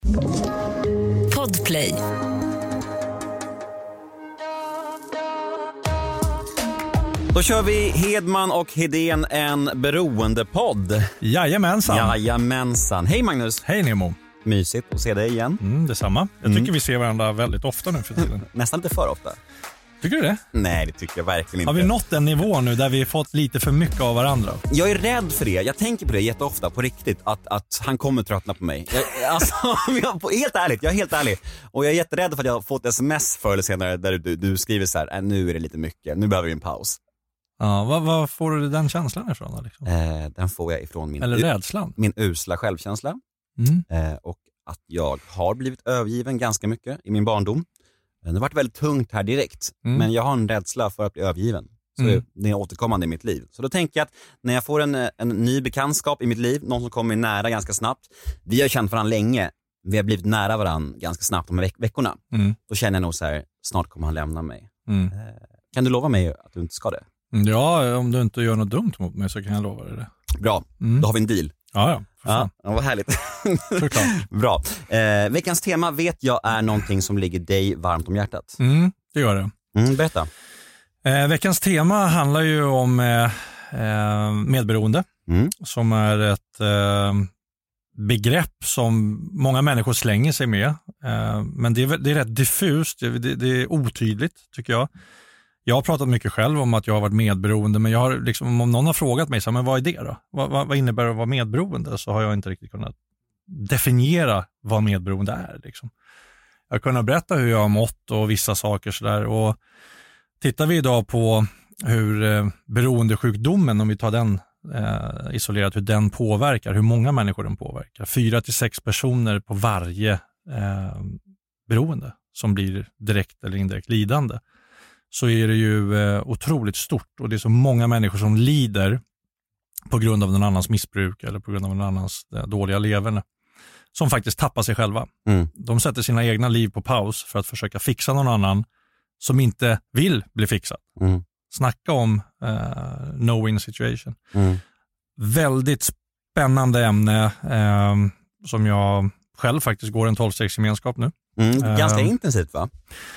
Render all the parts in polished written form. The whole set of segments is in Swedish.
Podplay. Då kör vi Hedman och Hedén, en beroendepodd. Jajamensan. Hej Magnus. Hej Nemo. Mysigt att se dig igen. Detsamma. Jag tycker vi ser varandra väldigt ofta nu för tiden. Nästan lite för ofta. Tycker du det? Nej, det tycker jag verkligen inte. Har vi nått en nivå nu där vi fått lite för mycket av varandra? Jag är rädd för det. Jag tänker på det jätteofta på riktigt. Att han kommer tröttna på mig. Jag är helt ärlig. Och jag är jätterädd för att jag har fått sms förr eller senare där du skriver så här: nu är det lite mycket. Nu behöver vi en paus. Ja, vad får du den känslan ifrån då, liksom? Den får jag ifrån min usla självkänsla. Och att jag har blivit övergiven ganska mycket i min barndom. Det har varit väldigt tungt här direkt. Men jag har en rädsla för att bli övergiven. Så det är återkommande i mitt liv. Så då tänker jag att när jag får en ny bekantskap i mitt liv, någon som kommer nära ganska snabbt. Vi har känt varandra länge. Vi har blivit nära varandra ganska snabbt de här veckorna. Då känner jag nog så här: snart kommer han lämna mig. Kan du lova mig att du inte ska det? Ja, om du inte gör något dumt mot mig så kan jag lova dig det. Bra, då har vi en deal. Ja, vad härligt. Såklart. Bra. Veckans tema vet jag är någonting som ligger dig varmt om hjärtat. Det gör det. Berätta. Veckans tema handlar ju om medberoende. Som är ett begrepp som många människor slänger sig med. Men det är rätt diffust, det är otydligt tycker jag. Jag har pratat mycket själv om att jag har varit medberoende, men jag har liksom, om någon har frågat mig så, men vad är det då? Vad innebär det att vara medberoende? Så har jag inte riktigt kunnat definiera vad medberoende är. Liksom. Jag har kunnat berätta hur jag har mått och vissa saker sådär. Och tittar vi idag på hur beroendesjukdomen, om vi tar den isolerat, hur den påverkar, hur många människor den påverkar. 4-6 personer på varje beroende som blir direkt eller indirekt lidande. Så är det ju otroligt stort och det är så många människor som lider på grund av någon annans missbruk eller på grund av någon annans dåliga leverne som faktiskt tappar sig själva. De sätter sina egna liv på paus för att försöka fixa någon annan som inte vill bli fixad. Snacka om no-win situation. Väldigt spännande ämne som jag själv faktiskt går en 12-stegsgemenskap nu. Ganska intensivt va?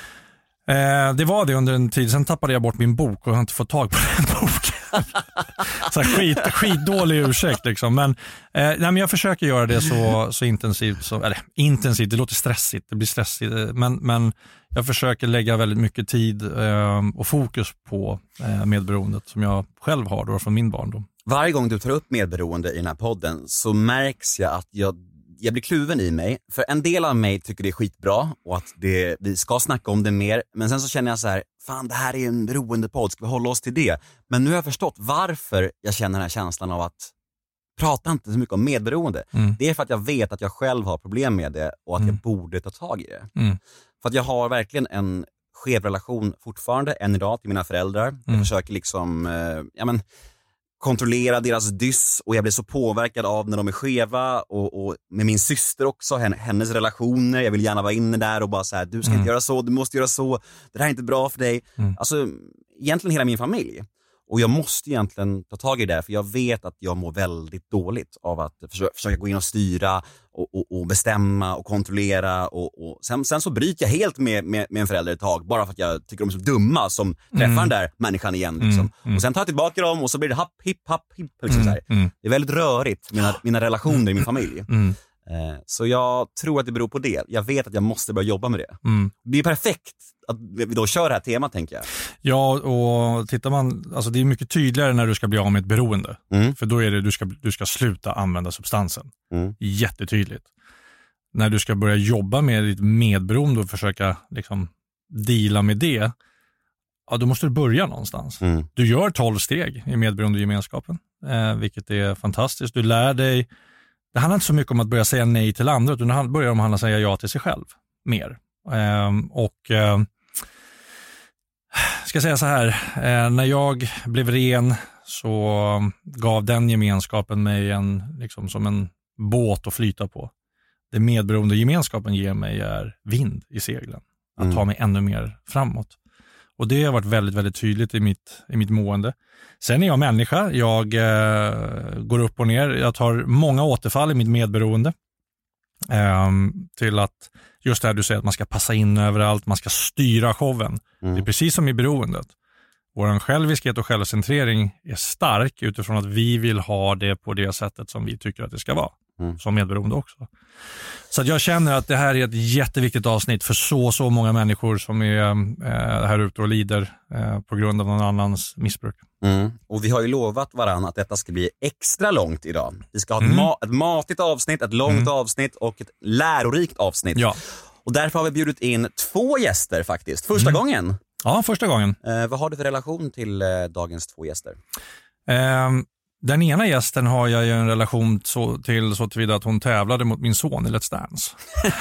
Det var det under en tid. Sen tappade jag bort min bok och har inte fått tag på den boken. Så skitdålig ursäkt liksom. Men jag försöker göra det så intensivt. Intensivt, det låter stressigt. Det blir stressigt. Men jag försöker lägga väldigt mycket tid och fokus på medberoendet som jag själv har då från min barndom. Varje gång du tar upp medberoende i den här podden så märks jag att jag blir kluven i mig. För en del av mig tycker det är skitbra och att vi ska snacka om det mer. Men sen så känner jag så här: fan, det här är en beroendepodd, ska vi hålla oss till det? Men nu har jag förstått varför jag känner den här känslan av att prata inte så mycket om medberoende. Det är för att jag vet att jag själv har problem med det och att jag borde ta tag i det. För att jag har verkligen en skev relation fortfarande än idag till mina föräldrar. Jag försöker liksom kontrollera deras dyss och jag blir så påverkad av när de är skeva och med min syster också, hennes relationer. Jag vill gärna vara inne där och bara så här: du ska inte göra så, du måste göra så, det här är inte bra för dig. Alltså egentligen hela min familj. Och jag måste egentligen ta tag i det, för jag vet att jag mår väldigt dåligt av att försöka gå in och styra och bestämma och kontrollera. Och sen så bryter jag helt med en förälder ett tag, bara för att jag tycker de är så dumma som träffar den där människan igen. Liksom. Och sen tar jag tillbaka dem och så blir det happ, hipp. Liksom så här. Det är väldigt rörigt, mina relationer i min familj. Så jag tror att det beror på det. Jag vet att jag måste börja jobba med det. Det är perfekt att vi då kör det här temat, tänker jag. Ja, och tittar man, alltså det är mycket tydligare när du ska bli av med ett beroende. För då är det du ska sluta använda substansen. Jättetydligt. När du ska börja jobba med ditt medberoende och försöka liksom deala med det, ja, då måste du börja någonstans. Du gör 12 steg i medberoendegemenskapen, vilket är fantastiskt. Du lär dig. Det handlar inte så mycket om att börja säga nej till andra, utan det börjar om att säga ja till sig själv mer. Ska jag säga så här, när jag blev ren så gav den gemenskapen mig som en båt att flyta på. Det medberoende gemenskapen ger mig är vind i seglen. Att ta mig ännu mer framåt. Och det har varit väldigt, väldigt tydligt i mitt mående. Sen är jag människa. Jag går upp och ner. Jag tar många återfall i mitt medberoende. till att just det här du säger att man ska passa in överallt, man ska styra showen. Det är precis som i beroendet. Vår själviskhet och självcentrering är stark utifrån att vi vill ha det på det sättet som vi tycker att det ska vara. Som medberoende också. Så att jag känner att det här är ett jätteviktigt avsnitt för så många människor som är här ute och lider på grund av någon annans missbruk. Och vi har ju lovat varandra att detta ska bli extra långt idag. Vi ska ha ett matigt avsnitt, ett långt avsnitt och ett lärorikt avsnitt. Ja. Och därför har vi bjudit in 2 gäster faktiskt. Första gången. Ja, första gången. Vad har du för relation till dagens 2 gäster? Den ena gästen har jag ju en relation till så tillvida att hon tävlade mot min son i Let's Dance.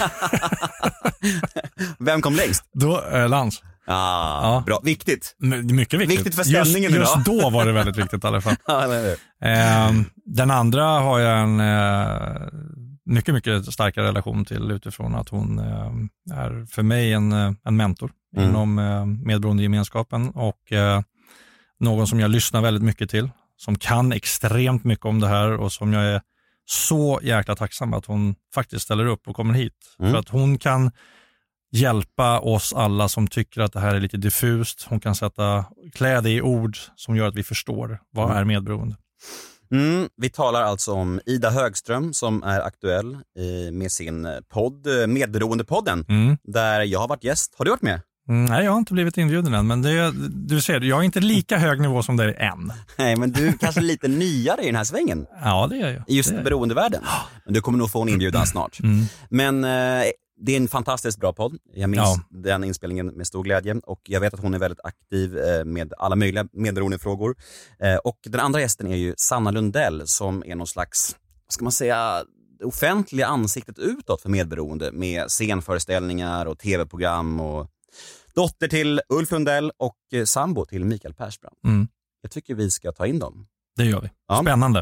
Vem kom längst? Lans. Ja. Bra. Viktigt. Mycket viktigt. Viktigt för stämningen idag. Just då var det väldigt viktigt i alla fall. Den andra har jag en mycket starkare relation till utifrån att hon är för mig en mentor inom medberoendegemenskapen och någon som jag lyssnar väldigt mycket till, som kan extremt mycket om det här och som jag är så jäkla tacksam att hon faktiskt ställer upp och kommer hit. För att hon kan hjälpa oss alla som tycker att det här är lite diffust. Hon kan sätta kläder i ord som gör att vi förstår vad är medberoende. Vi talar alltså om Ida Högström som är aktuell med sin podd, Medberoendepodden, där jag har varit gäst. Har du varit med? Nej, jag har inte blivit inbjuden än, men du ser, jag är inte lika hög nivå som dig än. Nej, men du är kanske lite nyare i den här svängen. Ja, det är jag. I just beroendevärlden. Men du kommer nog få en inbjudan snart. Men det är en fantastiskt bra podd. Jag minns den inspelningen med stor glädje. Och jag vet att hon är väldigt aktiv med alla möjliga medberoendefrågor. Och den andra gästen är ju Sanna Lundell som är någon slags, vad ska man säga, offentliga ansiktet utåt för medberoende. Med scenföreställningar och tv-program och dotter till Ulf Lundell och sambo till Mikael Persbrandt. Jag tycker vi ska ta in dem. Det gör vi. Spännande.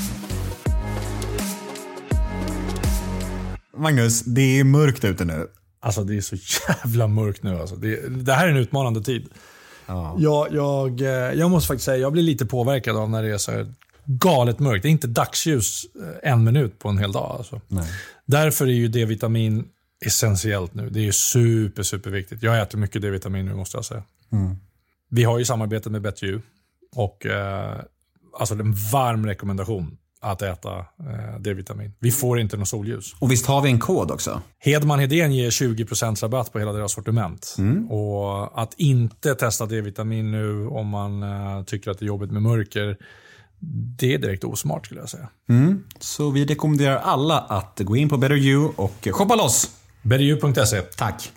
Magnus, det är mörkt ute nu. Alltså det är så jävla mörkt nu. Alltså. Det här är en utmanande tid. Ja. Jag måste faktiskt säga, jag blir lite påverkad av när det är så här galet mörkt. Det är inte dagsljus 1 minut på en hel dag. Alltså. Nej. Därför är ju D-vitamin essentiellt nu. Det är superviktigt. Jag äter mycket D-vitamin nu måste jag säga. Vi har ju samarbete med BetU och alltså en varm rekommendation att äta D-vitamin. Vi får inte något solljus. Och visst har vi en kod också? Hedman Hedén ger 20% rabatt på hela deras sortiment. Och att inte testa D-vitamin nu om man tycker att det är jobbigt med mörker, det är direkt osmart skulle jag säga. Så vi rekommenderar alla att gå in på BetterU och shoppa loss. BetterU.se. Tack.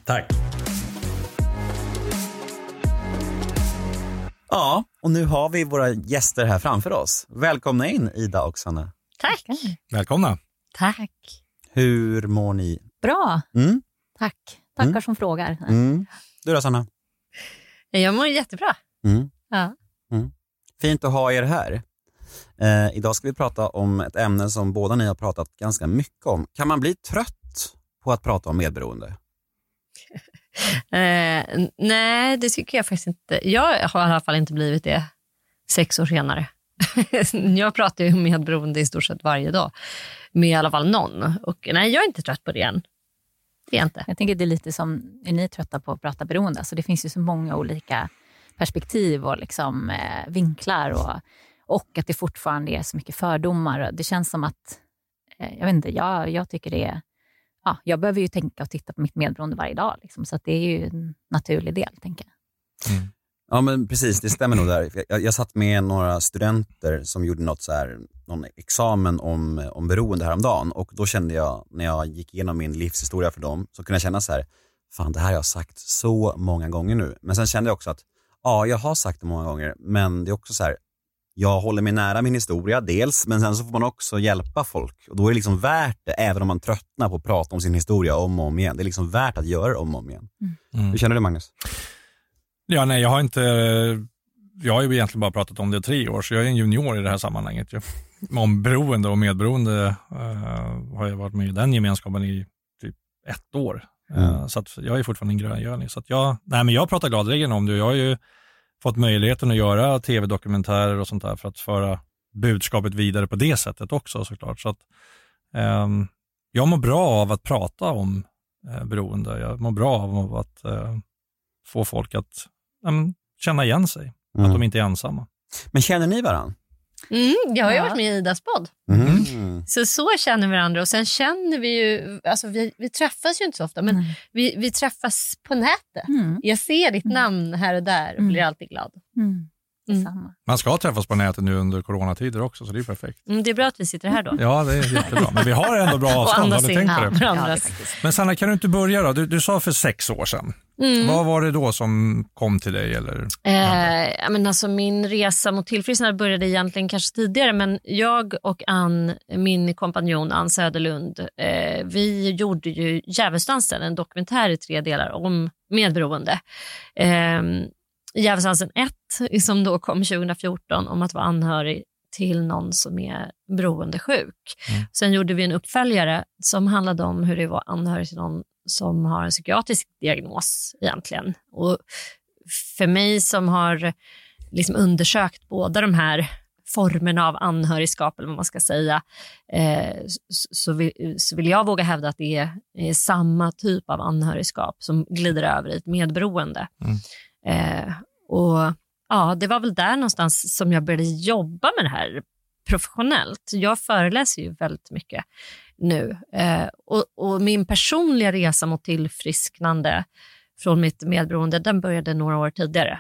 Ja, och nu har vi våra gäster här framför oss. Välkomna in Ida och Sanna. Tack. Välkomna. Tack. Hur mår ni? Bra. Tack. Tackar som frågar. Du då Sanna? Jag mår jättebra. Ja. Fint att ha er här. Idag ska vi prata om ett ämne som båda ni har pratat ganska mycket om. Kan man bli trött på att prata om medberoende? Nej, det tycker jag faktiskt inte. Jag har i alla fall inte blivit det 6 år senare. Jag pratar ju om medberoende i stort sett varje dag. Med i alla fall någon. Och nej, jag är inte trött på det än. Det är jag inte. Jag tänker det är lite som, är ni trötta på att prata beroende? Alltså det finns ju så många olika perspektiv och liksom, vinklar. Och att det fortfarande är så mycket fördomar. Det känns som att, jag vet inte, jag tycker det är... Ja, jag behöver ju tänka och titta på mitt medberoende varje dag. Liksom, så att det är ju en naturlig del, tänker jag. Ja, men precis. Det stämmer nog där. Jag satt med några studenter som gjorde någon examen om beroende häromdagen. Och då kände jag, när jag gick igenom min livshistoria för dem, så kunde jag känna så här, fan det här har jag sagt så många gånger nu. Men sen kände jag också att, ja, jag har sagt det många gånger. Men det är också så här, jag håller mig nära min historia dels, men sen så får man också hjälpa folk. Och då är det liksom värt det, även om man tröttnar på att prata om sin historia om och om igen. Det är liksom värt att göra det om och om igen. Hur känner du, Magnus? Ja, nej, jag har ju egentligen bara pratat om det i 3 år, så jag är en junior i det här sammanhanget. Om beroende och medberoende har jag varit med i den gemenskapen i typ 1 år. Så att jag är fortfarande en gröngöling. Så att jag pratar gladeligen om det. Jag har ju fått möjligheten att göra tv-dokumentärer och sånt där för att föra budskapet vidare på det sättet också såklart. Så att, Jag mår bra av att prata om beroende. Jag mår bra av att få folk att känna igen sig. Att de inte är ensamma. Men känner ni varandra? Jag har ju varit med i Idas podd. Så känner vi varandra. Och sen känner vi ju, alltså vi träffas ju inte så ofta, men vi träffas på nätet. Jag ser ditt namn här och där och blir alltid glad. Man ska träffas på nätet nu under coronatider också, så det är perfekt. Det är bra att vi sitter här då. Ja, det är jättebra. Men vi har ändå bra avstånd, har du tänkt på det? Ja, men Sanna, kan du inte börja då? Du sa för 6 år sedan. Vad var det då som kom till dig? Eller? Men alltså, min resa mot tillfrisknande började egentligen kanske tidigare, men jag och Ann, min kompanjon Ann Söderlund, vi gjorde ju Djävulsdansen, en dokumentär i 3 delar om medberoende. Djävulsdansen 1 som då kom 2014 om att vara anhörig till någon som är beroendesjuk. Sen gjorde vi en uppföljare som handlade om hur det var anhörig till någon som har en psykiatrisk diagnos egentligen. Och för mig som har liksom undersökt båda de här formerna av anhörigskap, eller vad man ska säga, så vill jag våga hävda att det är samma typ av anhörigskap som glider över i ett medberoende. Och ja, det var väl där någonstans som jag började jobba med det här professionellt. Jag föreläser ju väldigt mycket nu. Och min personliga resa mot tillfrisknande från mitt medberoende, den började några år tidigare.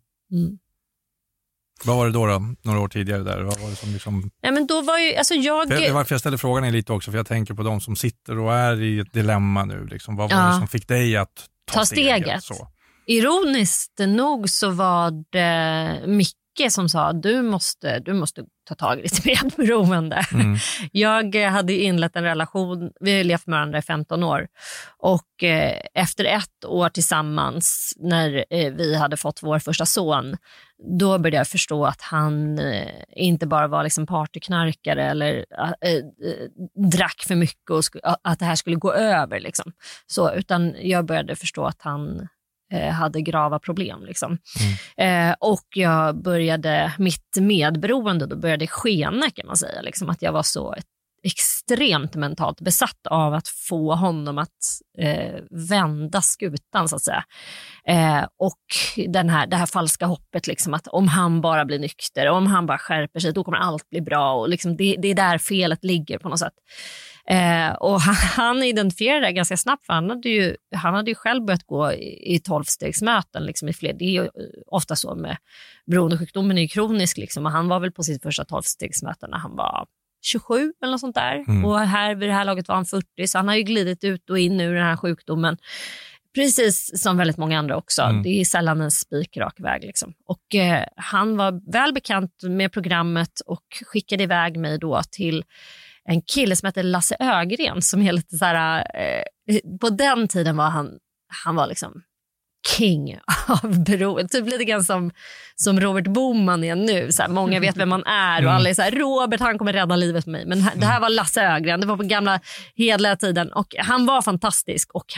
Vad var det då några år tidigare där? Vad var det som liksom... Ja, men då var ju, alltså varför jag ställer frågan är lite också för jag tänker på de som sitter och är i ett dilemma nu. Liksom. Vad var det som fick dig att ta steget? Så? Ironiskt nog så var det Micke som sa du måste ta tag i ditt medberoende. Jag hade inlett en relation, vi har levt med varandra i 15 år och efter 1 år tillsammans när vi hade fått vår första son, då började jag förstå att han inte bara var liksom partyknarkare eller drack för mycket och att det här skulle gå över liksom. Så, utan jag började förstå att han hade grava problem liksom. Och jag började mitt medberoende, då började skena kan man säga liksom, att jag var så extremt mentalt besatt av att få honom att vända skutan så att säga. Och det här falska hoppet liksom, att om han bara blir nykter, om han bara skärper sig, då kommer allt bli bra och liksom, det är där felet ligger på något sätt. Och han identifierade det ganska snabbt, för han hade ju själv börjat gå i 12-stegsmöten liksom, i fler. Det är ju ofta så med beroendesjukdomen är ju kronisk liksom, och han var väl på sitt första 12-stegsmöte när han var 27 eller något sånt där. Och här vid det här laget var han 40, så han har ju glidit ut och in ur den här sjukdomen. Precis som väldigt många andra också. Det är sällan en spikrak väg liksom. Och han var väl bekant med programmet och skickade iväg mig då till en kille som heter Lasse Ögren, som är lite så här, på den tiden var han var liksom king av beroende. Typ lite grann som Robert Boman är nu. Så här, många vet vem man är och alla är så här, Robert, han kommer rädda livet för mig. Men det här var Lasse Ögren. Det var på gamla hedliga tiden. Och han var fantastisk. Och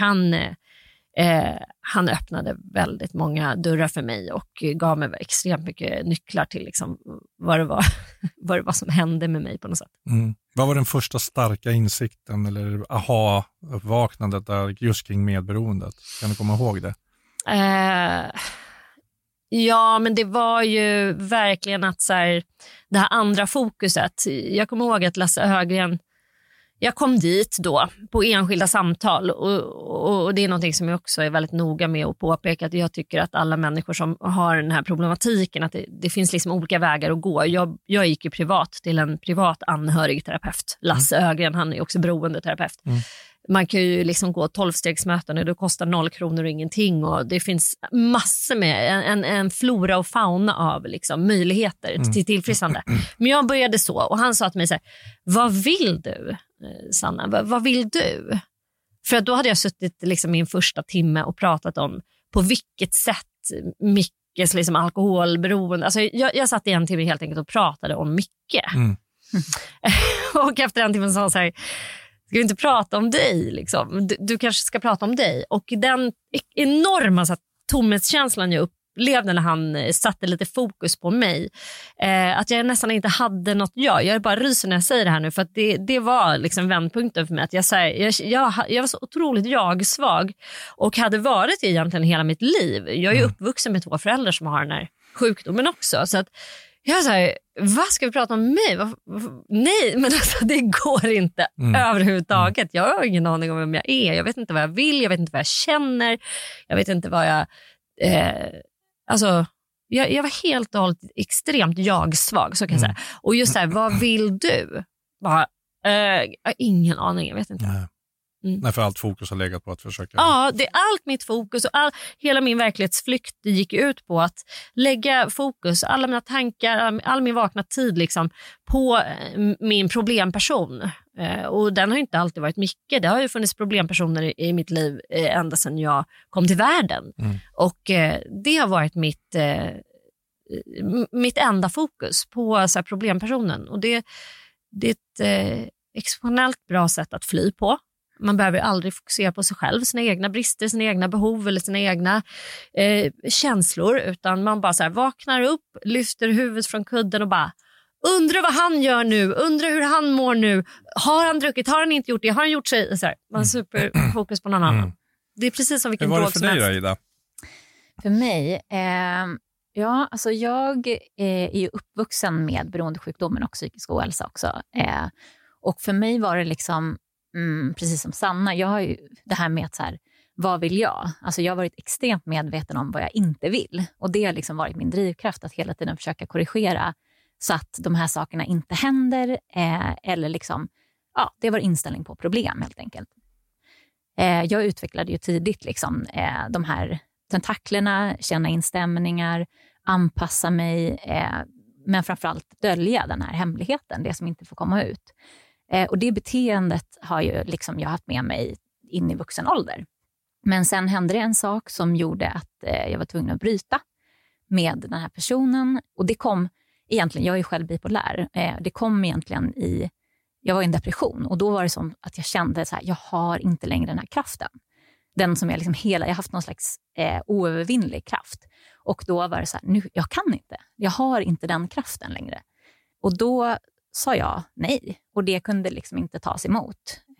han öppnade väldigt många dörrar för mig och gav mig extremt mycket nycklar till liksom vad det var som hände med mig på något sätt. Vad var den första starka insikten eller aha-uppvaknandet där just kring medberoendet? Kan du komma ihåg det? Ja, men det var ju verkligen att så här, det här andra fokuset. Jag kommer ihåg att Lasse Ögren, jag kom dit då på enskilda samtal och det är någonting som jag också är väldigt noga med att påpeka, att jag tycker att alla människor som har den här problematiken, att det finns liksom olika vägar att gå. Jag gick ju privat till en privat anhörigterapeut. Lasse Ögren, han är också beroendeterapeut. Man kan ju liksom gå 12-stegsmöten och det kostar 0 kronor och ingenting, och det finns massor med en flora och fauna av liksom möjligheter till tillfrisknande. Men jag började så, och han sa till mig så här: vad vill du, Sanna? Vad vill du? För då hade jag suttit liksom min första timme och pratat om på vilket sätt Mickes liksom alkoholberoende, alltså jag satt i en timme helt enkelt och pratade om Micke. Och efter en timme sa han så här: ska vi inte prata om dig? Liksom? Du kanske ska prata om dig. Och den enorma så här, tomhetskänslan jag upplevde när han satte lite fokus på mig. Att jag nästan inte hade något jag bara ryser när jag säger det här nu, för att det var liksom vändpunkten för mig. Att jag var så otroligt jag-svag och hade varit egentligen hela mitt liv. Jag är ju uppvuxen med 2 föräldrar som har den här sjukdomen också, så att jag säger, vad ska vi prata om mig? Nej, men alltså, det går inte överhuvudtaget. Jag har ingen aning om vem jag är. Jag vet inte vad jag vill, jag vet inte vad jag känner. Jag vet inte vad jag... jag var helt och hållet extremt jag-svag, så kan jag säga. Och just så här, vad vill du? Jag har ingen aning, jag vet inte. Nej, för allt fokus har legat på att försöka... Ja, det är allt mitt fokus och hela min verklighetsflykt gick ut på att lägga fokus, alla mina tankar, all min vakna tid liksom, på min problemperson. Och den har ju inte alltid varit mycket. Det har ju funnits problempersoner i mitt liv ända sedan jag kom till världen. Och det har varit mitt enda fokus på så här, problempersonen. Och det är ett exceptionellt bra sätt att fly på. Man behöver aldrig fokusera på sig själv, sina egna brister, sina egna behov eller sina egna känslor, utan man bara så här, vaknar upp, lyfter huvudet från kudden och bara undrar vad han gör nu, undrar hur han mår nu, har han druckit, har han inte gjort det, har han gjort sig, så här, man har superfokus på någon annan. Det är precis som vilken drog som helst. Hur var det för dig då, Ida? För mig, alltså jag är ju uppvuxen med beroendesjukdomen och psykisk ohälsa också. Och för mig var det liksom precis som Sanna, jag har ju det här med att så här, vad vill jag? Alltså jag har varit extremt medveten om vad jag inte vill. Och det har liksom varit min drivkraft att hela tiden försöka korrigera så att de här sakerna inte händer. Eller liksom, ja, det var inställning på problem helt enkelt. Jag utvecklade ju tidigt liksom, de här tentaklerna, känna instämningar, anpassa mig, men framförallt dölja den här hemligheten, det som inte får komma ut. Och det beteendet har ju liksom jag haft med mig in i vuxen ålder. Men sen hände det en sak som gjorde att jag var tvungen att bryta med den här personen. Och det kom egentligen, jag är själv bipolär, det kom egentligen jag var i en depression. Och då var det som att jag kände så här, jag har inte längre den här kraften. Den som jag liksom jag har haft någon slags oövervinnlig kraft. Och då var det så här, nu, jag kan inte. Jag har inte den kraften längre. Och då sa jag nej. Och det kunde liksom inte tas emot.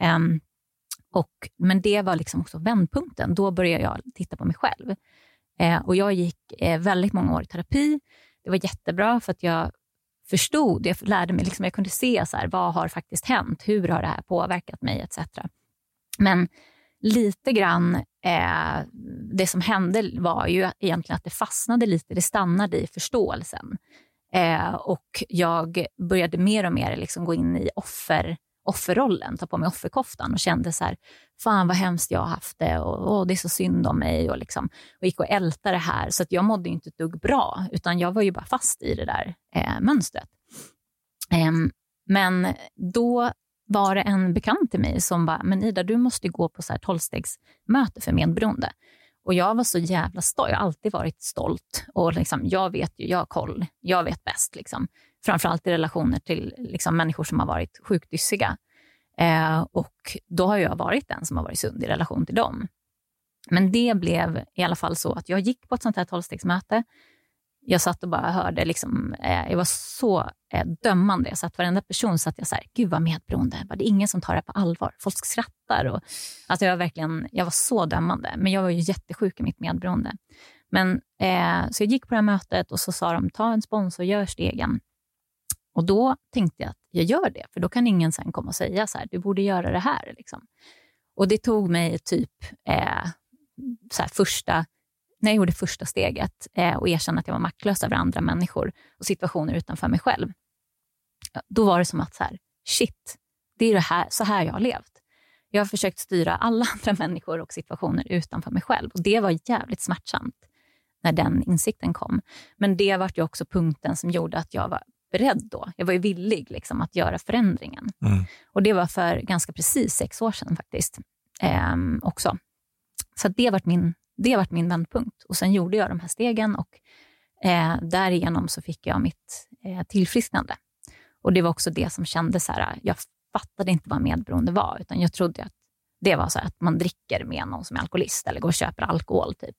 Men det var liksom också vändpunkten. Då började jag titta på mig själv. Och jag gick väldigt många år i terapi. Det var jättebra för att jag förstod. Jag lärde mig, liksom, jag kunde se så här, vad har faktiskt hänt? Hur har det här påverkat mig etc. Men lite grann det som hände var ju egentligen att det fastnade lite. Det stannade i förståelsen. Och jag började mer och mer liksom gå in i offerrollen, ta på mig offerkoftan och kände så här, fan vad hemskt jag har haft det och det är så synd om mig och gick och ältade det här, så att jag mådde inte ett dugg bra, utan jag var ju bara fast i det där mönstret. Men då var det en bekant till mig som bara, men Ida, du måste gå på så här 12-stegsmöte för medberoende. Och jag var så jävla stolt. Jag har alltid varit stolt. Och liksom, jag vet ju, jag har koll. Jag vet bäst. Liksom. Framförallt i relationer till liksom, människor som har varit sjukdyssiga. Och då har jag varit den som har varit sund i relation till dem. Men det blev i alla fall så att jag gick på ett sånt här 12-stegsmöte. Jag satt och bara hörde, liksom, jag var så dömande. Jag satt varenda person så att jag så här, gud vad medberoende. Det är ingen som tar det på allvar. Folk skrattar. Och, alltså jag var så dömande. Men jag var ju jättesjuk i mitt medberoende. Men, så jag gick på det här mötet och så sa de, ta en sponsor och gör stegen. Och då tänkte jag att jag gör det. För då kan ingen sen komma och säga så här, du borde göra det här. Liksom. Och det tog mig typ så här, när jag gjorde första steget och erkände att jag var maktlös över andra människor och situationer utanför mig själv. Då var det som att så här, shit, det är det här, så här jag har levt. Jag har försökt styra alla andra människor och situationer utanför mig själv. Och det var jävligt smärtsamt när den insikten kom. Men det var ju också punkten som gjorde att jag var beredd då. Jag var ju villig liksom, att göra förändringen. Och det var för ganska precis 6 år sedan faktiskt. Också. Så det har varit min vändpunkt. Och sen gjorde jag de här stegen och därigenom så fick jag mitt tillfrisknande. Och det var också det som kändes så här, jag fattade inte vad medberoende var, utan jag trodde att Det var så här att man dricker med någon som är alkoholist eller går och köper alkohol typ.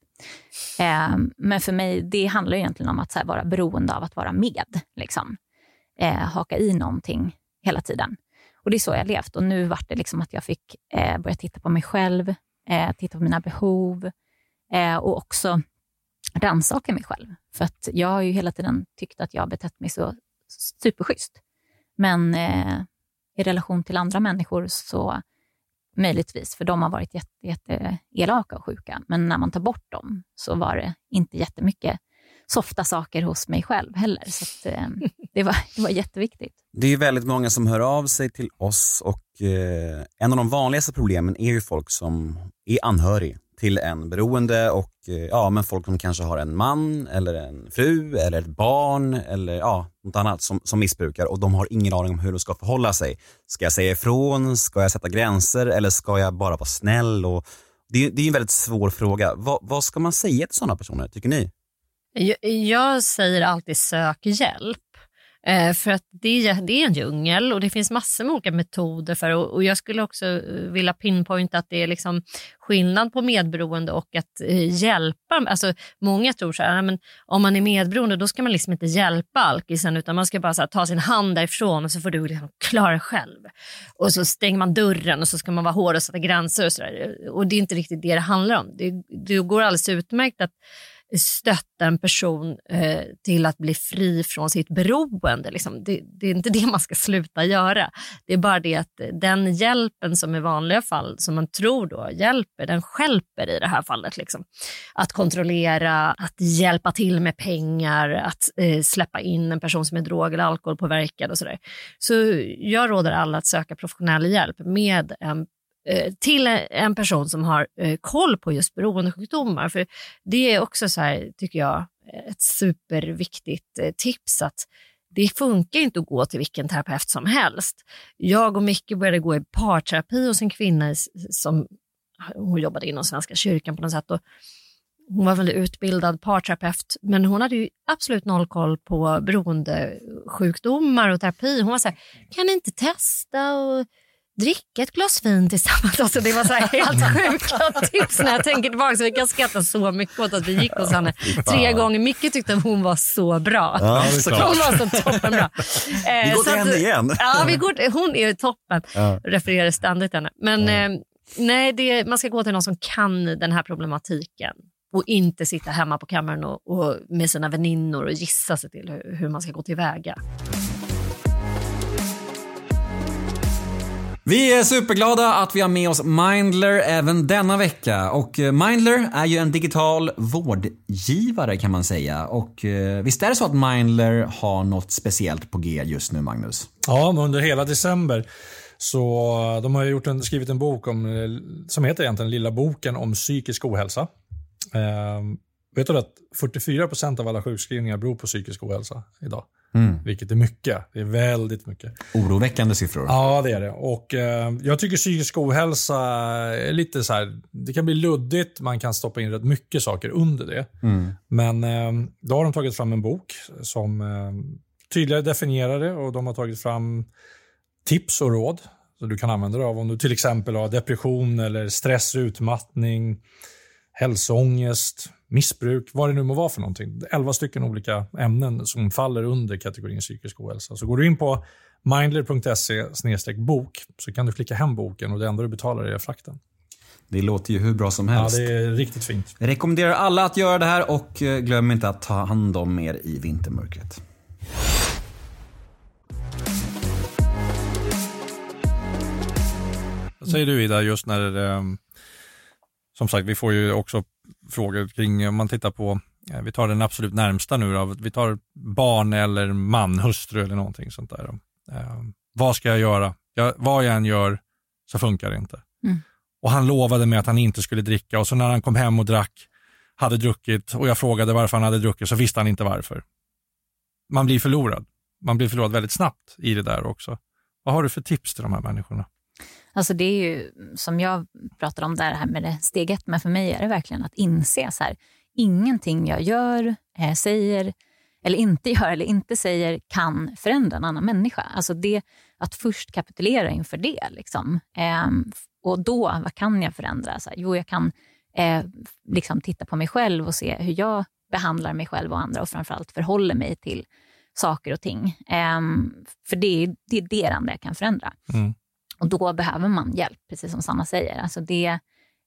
Men för mig, det handlar egentligen om att så här, vara beroende av att vara med. Liksom. Haka i någonting hela tiden. Och det är så jag levt. Och nu var det liksom att jag fick börja titta på mig själv, titta på mina behov och också rannsaka mig själv. För att jag har ju hela tiden tyckt att jag har betett mig så superschysst. Men i relation till andra människor så möjligtvis, för de har varit jätte elaka och sjuka. Men när man tar bort dem så var det inte jättemycket softa saker hos mig själv heller. Så att, det var jätteviktigt. Det är väldigt många som hör av sig till oss och en av de vanligaste problemen är ju folk som är anhörig till en beroende och men folk som kanske har en man eller en fru eller ett barn eller något annat som missbrukar och de har ingen aning om hur de ska förhålla sig. Ska jag säga ifrån? Ska jag sätta gränser? Eller ska jag bara vara snäll? Och det är en väldigt svår fråga. Vad ska man säga till sådana personer, tycker ni? Jag säger alltid sök hjälp. För att det är en djungel och det finns massor med olika metoder för och jag skulle också vilja pinpointa att det är liksom skillnad på medberoende och att hjälpa. Alltså många tror så här, men om man är medberoende då ska man liksom inte hjälpa alkisen utan man ska bara så här, ta sin hand därifrån och så får du liksom klara själv. Och så stänger man dörren och så ska man vara hård och sätta gränser och sådär. Och det är inte riktigt det handlar om. Det går alldeles utmärkt att stötta en person till att bli fri från sitt beroende. Liksom. Det är inte det man ska sluta göra. Det är bara det att den hjälpen som i vanliga fall som man tror då hjälper, den stjälper i det här fallet. Liksom. Att kontrollera, att hjälpa till med pengar, att släppa in en person som är drog- eller alkoholpåverkad och sådär. Så jag råder alla att söka professionell hjälp med till en person som har koll på just beroendesjukdomar. För det är också så här, tycker jag, ett superviktigt tips att det funkar inte att gå till vilken terapeut som helst. Jag och Micke började gå i parterapi hos en kvinna som hon jobbade inom Svenska kyrkan på något sätt och hon var väldigt utbildad parterapeut men hon hade ju absolut noll koll på beroendesjukdomar och terapi. Hon var så här, kan ni inte testa och dricka ett glas vin tillsammans. Alltså det var så här helt sjuka tips när jag tänker tillbaka. Så vi kan skratta så mycket åt att vi gick hos henne 3 gånger. Mycket tyckte att hon var så bra. Ja, hon var så toppenbra. Vi går till henne igen. Ja, hon är toppen. Ja. Refererar ständigt henne. Men nej, man ska gå till någon som kan den här problematiken. Och inte sitta hemma på kammaren och med sina väninnor och gissa sig till hur man ska gå tillväga. Vi är superglada att vi har med oss Mindler även denna vecka. Och Mindler är ju en digital vårdgivare kan man säga. Och visst är det så att Mindler har något speciellt på G just nu, Magnus? Ja, under hela december. Så de har skrivit en bok som heter egentligen Lilla boken om psykisk ohälsa. Vet du att 44% av alla sjukskrivningar beror på psykisk ohälsa idag? Vilket är mycket. Det är väldigt mycket. Oroväckande siffror. Ja, det är det. Och jag tycker psykisk ohälsa är lite så här, det kan bli luddigt. Man kan stoppa in rätt mycket saker under det. Men då har de tagit fram en bok som tydligare definierar det. Och de har tagit fram tips och råd. Så du kan använda det av om du till exempel har depression eller stress, utmattning, hälsoångest, missbruk, vad det nu må vara för någonting. 11 stycken olika ämnen som faller under kategorin psykisk ohälsa. Så går du in på mindler.se/bok så kan du klicka hem boken och det enda du betalar är frakten. Det låter ju hur bra som helst. Ja, det är riktigt fint. Jag rekommenderar alla att göra det här och glöm inte att ta hand om er i vintermörkret. Vad säger du, Ida, just när som sagt, vi får ju också frågor kring, om man tittar på, vi tar den absolut närmsta nu då, vi tar barn eller man, hustru eller någonting sånt där. Vad ska jag göra? Vad jag än gör så funkar det inte. Och han lovade mig att han inte skulle dricka och så när han kom hem och hade druckit och jag frågade varför han hade druckit så visste han inte varför. Man blir förlorad. Man blir förlorad väldigt snabbt i det där också. Vad har du för tips till de här människorna? Alltså det är ju, som jag pratar om där här med det steget, men för mig är det verkligen att inse så här, ingenting jag gör, säger eller inte gör eller inte säger kan förändra en annan människa. Alltså det, att först kapitulera inför det. Liksom. Och då, vad kan jag förändra? Så här, jo, jag kan liksom titta på mig själv och se hur jag behandlar mig själv och andra och framförallt förhåller mig till saker och ting. För det är det enda jag kan förändra. Och då behöver man hjälp, precis som Sanna säger. Alltså det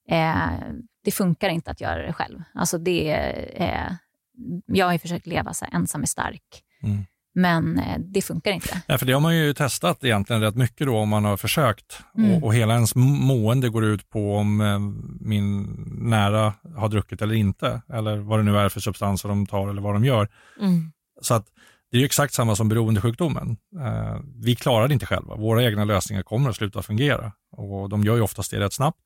funkar inte att göra det själv. Alltså jag har ju försökt leva så här, ensam är stark. Men det funkar inte. Ja, för det har man ju testat egentligen rätt mycket då om man har försökt. Och hela ens mående går ut på om min nära har druckit eller inte. Eller vad det nu är för substanser de tar eller vad de gör. Så att det är ju exakt samma som beroendesjukdomen. Vi klarar det inte själva. Våra egna lösningar kommer att sluta fungera. Och de gör ju oftast det rätt snabbt.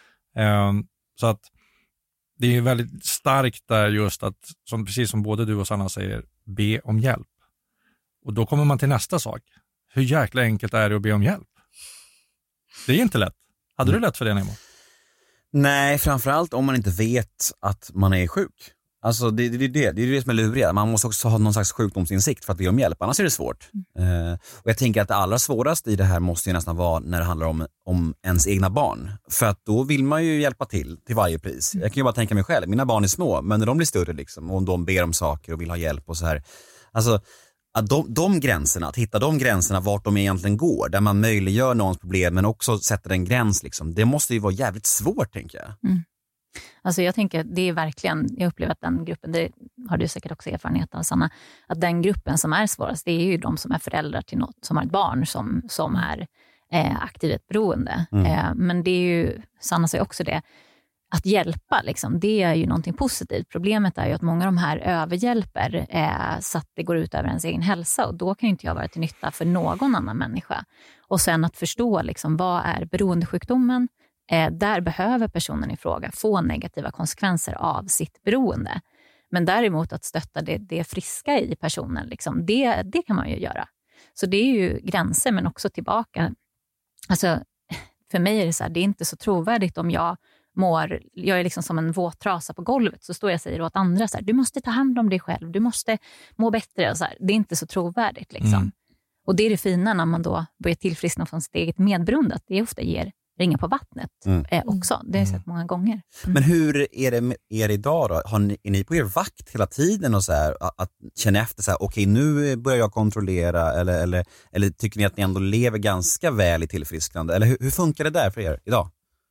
Så att det är väldigt starkt där just att, precis som både du och Sanna säger, be om hjälp. Och då kommer man till nästa sak. Hur jäkla enkelt är det att be om hjälp? Det är inte lätt. Hade du lätt för det, Nemo? Nej, framförallt om man inte vet att man är sjuk. Alltså det är det som är luriga. Man måste också ha någon slags sjukdomsinsikt för att be om hjälp, annars är det svårt. Och jag tänker att det allra svåraste i det här måste ju nästan vara när det handlar om ens egna barn. För att då vill man ju hjälpa till varje pris. Jag kan ju bara tänka mig själv, mina barn är små, men när de blir större liksom, och de ber om saker och vill ha hjälp och så här. Alltså att de gränserna, att hitta de gränserna vart de egentligen går, där man möjliggör någons problem men också sätter en gräns liksom, det måste ju vara jävligt svårt, tänker jag. Alltså jag tänker att det är verkligen, jag upplever att den gruppen, det har du säkert också erfarenhet av, Sanna, att den gruppen som är svårast, det är ju de som är föräldrar till något, som har ett barn som är aktivt beroende. Men det är ju, Sanna säger också det, att hjälpa liksom, det är ju någonting positivt. Problemet är ju att många av de här överhjälper så att det går ut över ens egen hälsa, och då kan ju inte jag vara till nytta för någon annan människa. Och sen att förstå liksom, vad är beroendesjukdomen? Där behöver personen i fråga få negativa konsekvenser av sitt beroende. Men däremot att stötta det friska i personen, liksom, det kan man ju göra. Så det är ju gränser, men också tillbaka. Alltså, för mig är det så här, det är inte så trovärdigt om jag är liksom som en våttrasa på golvet, så står jag och säger åt andra så här, du måste ta hand om dig själv, du måste må bättre. Och så här. Det är inte så trovärdigt. Liksom. Och det är det fina när man då börjar tillfriskna från sitt eget medberoende, att det ofta ger ringa på vattnet också. Det har jag sett många gånger. Men hur är det med er idag då? Är ni på er vakt hela tiden och så här, att känna efter så här, okej, nu börjar jag kontrollera, eller tycker ni att ni ändå lever ganska väl i tillfrisknande? Eller hur funkar det där för er idag?